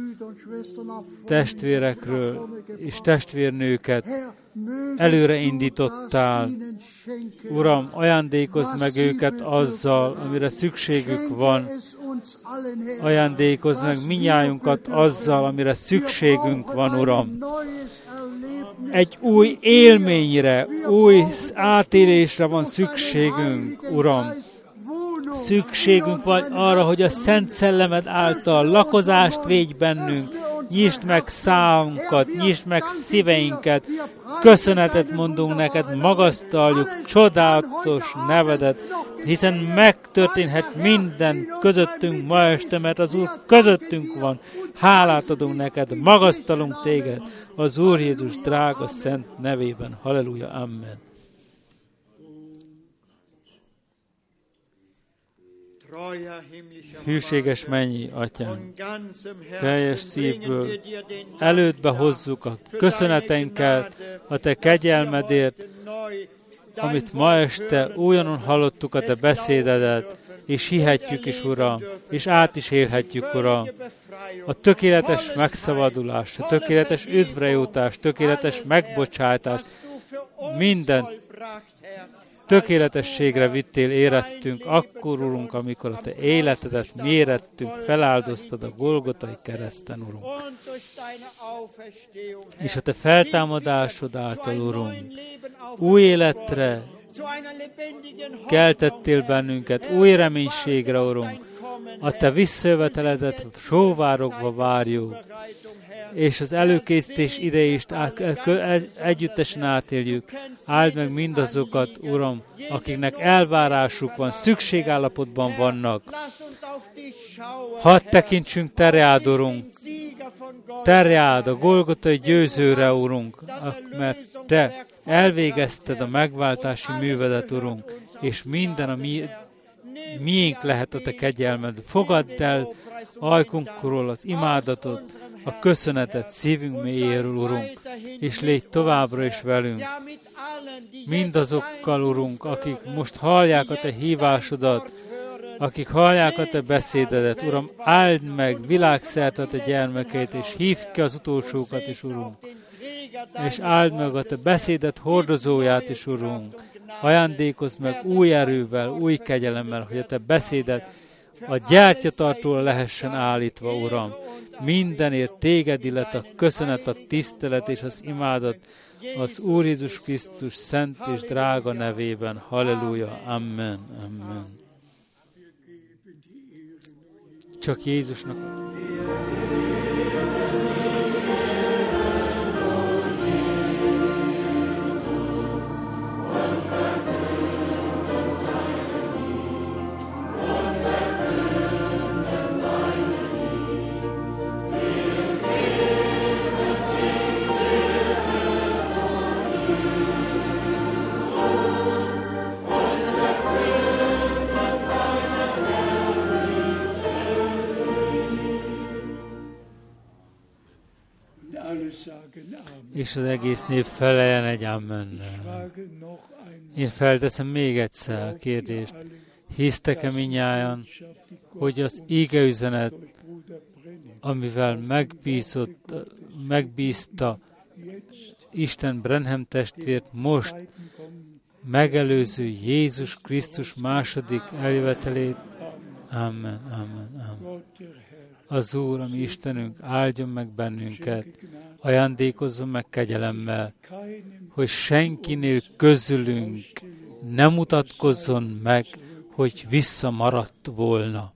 Speaker 1: testvérekről és testvérnőket előre indítottál. Uram, ajándékozd meg őket azzal, amire szükségük van. Ajándékozd meg mindnyájunkat azzal, amire szükségünk van, Uram. Egy új élményre, új átélésre van szükségünk, Uram. Szükségünk van arra, hogy a Szent Szellemed által lakozást védj bennünk, nyisd meg szávunkat, nyisd meg szíveinket, köszönetet mondunk neked, magasztaljuk csodálatos nevedet, hiszen megtörténhet minden közöttünk ma este, mert az Úr közöttünk van. Hálát adunk neked, magasztalunk téged az Úr Jézus drága szent nevében. Halleluja, amen. Hűséges mennyi atyánk, teljes szívből elődbe hozzuk a köszöneteinket a te kegyelmedért, amit ma este újonnan hallottuk a te beszédedet, és hihetjük is, Uram, és át is élhetjük, Uram, a tökéletes megszabadulás, a tökéletes üdvrejutás, tökéletes megbocsátás, minden tökéletességre vittél, érettünk, akkor, Urunk, amikor a te életedet mi érettünk, feláldoztad a Golgotai kereszten, Urunk. És a te feltámadásod által, Urunk, új életre keltettél bennünket, új reménységre, Urunk. A te visszajöveteledet sóvárogva várjuk, és az előkészítés idejét együttesen átéljük. Áld meg mindazokat, Uram, akiknek elvárásuk van, szükségállapotban vannak. Hadd tekintsünk terjád, Urunk, terjád a Golgotai győzőre, Urunk, mert te elvégezted a megváltási művedet, Urunk, és minden, ami miénk lehet a te kegyelmed. Fogadd el ajkunkról az imádatot, a köszönetet szívünk mélyéről, Urunk, és légy továbbra is velünk. Mindazokkal, Urunk, akik most hallják a te hívásodat, akik hallják a te beszédedet, Uram, áld meg világszerte a te gyermekeit, és hívd ki az utolsókat is, Urunk. És áld meg a te beszédet hordozóját is, Urunk. Ajándékozd meg új erővel, új kegyelemmel, hogy a te beszédet a gyertyatartóra lehessen állítva, Uram. Mindenért téged illet a köszönet, a tisztelet és az imádat az Úr Jézus Krisztus szent és drága nevében. Halleluja, amen, amen. Csak Jézusnak. És az egész nép feleljen egy ammennel. Én felteszem még egyszer a kérdést. Hisztek-e mindnyájan, hogy az ígeüzenet, amivel megbízta Isten Branham testvért, most megelőző Jézus Krisztus második eljövetelét? Amen, amen, amen. Az Úr, ami Istenünk, áldjon meg bennünket, ajándékozzon meg kegyelemmel, hogy senkinél közülünk ne mutatkozzon meg, hogy visszamaradt volna.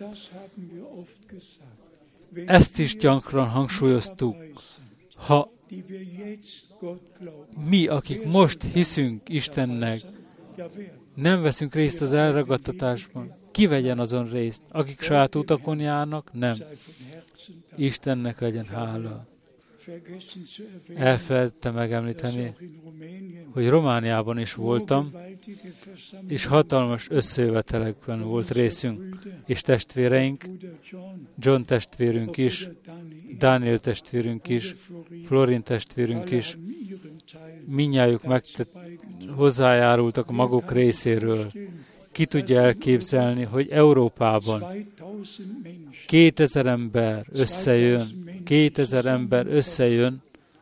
Speaker 1: Ezt is gyakran hangsúlyoztuk. Ha mi, akik most hiszünk Istennek, Nem veszünk részt az elragadtatásban. Ki vegyen azon részt? Akik saját utakon járnak? Nem. Istennek legyen hála. Elfelejtettem megemlíteni, hogy Romániában is voltam, és hatalmas összejövetelekben volt részünk, és testvéreink, John testvérünk is, Dániel testvérünk is, Florin testvérünk is, mindnyájuk hozzájárultak a maguk részéről. Ki tudja elképzelni, hogy Európában 2000 ember összejön,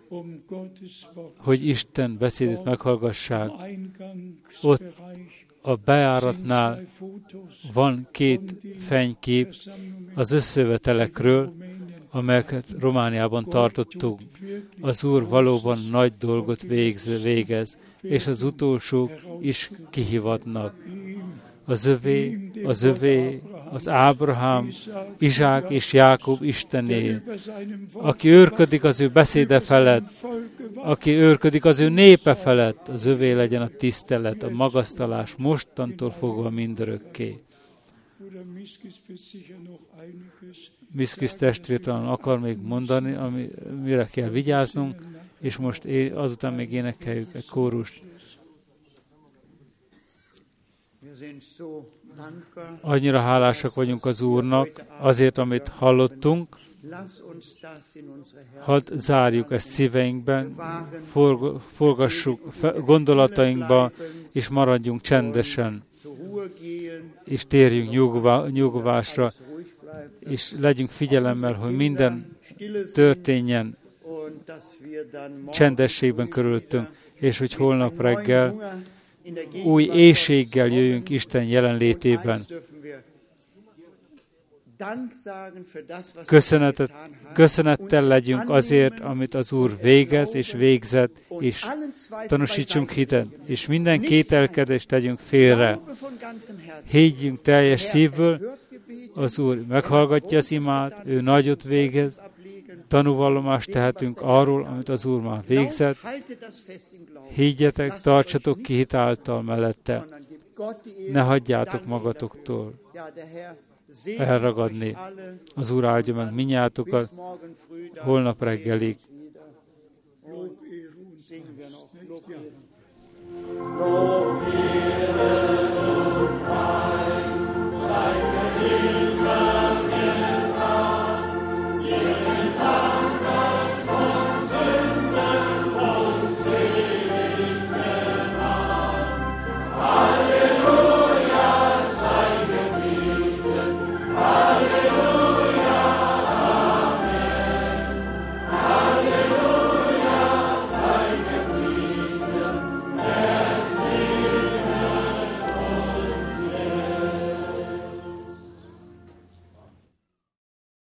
Speaker 1: hogy Isten beszédét meghallgassák. Ott a bejáratnál van 2 fénykép az összejövetelekről, amelyeket Romániában tartottunk. Az Úr valóban nagy dolgot végez, és az utolsók is kihívatnak. Az övé, az Ábrahám, Izsák és Jákob Istené, aki őrködik az ő beszéde felett, aki őrködik az ő népe felett, az övé legyen a tisztelet, a magasztalás mostantól fogva mindörökké. Miszkis testvér talán akar még mondani, mire kell vigyáznunk, és most azután még énekeljük egy kórust. Annyira hálásak vagyunk az Úrnak azért, amit hallottunk. Hadd zárjuk ezt szíveinkben, forgassuk gondolatainkba, és maradjunk csendesen, és térjünk nyugvásra, és legyünk figyelemmel, hogy minden történjen csendességben körülöttünk, és hogy holnap reggel új éhséggel jöjjünk Isten jelenlétében. Köszönettel legyünk azért, amit az Úr végez és végzett, és tanúsítsunk hitet, és minden kételkedést tegyünk félre. Higgyünk teljes szívből, az Úr meghallgatja az imát, ő nagyot végez, tanúvallomást tehetünk arról, amit az Úr már végzett. Higgyetek, tartsatok ki hit által mellette. Ne hagyjátok magatoktól elragadni. Az Úr áldja meg minnyátokat holnap reggelig.
Speaker 3: Lob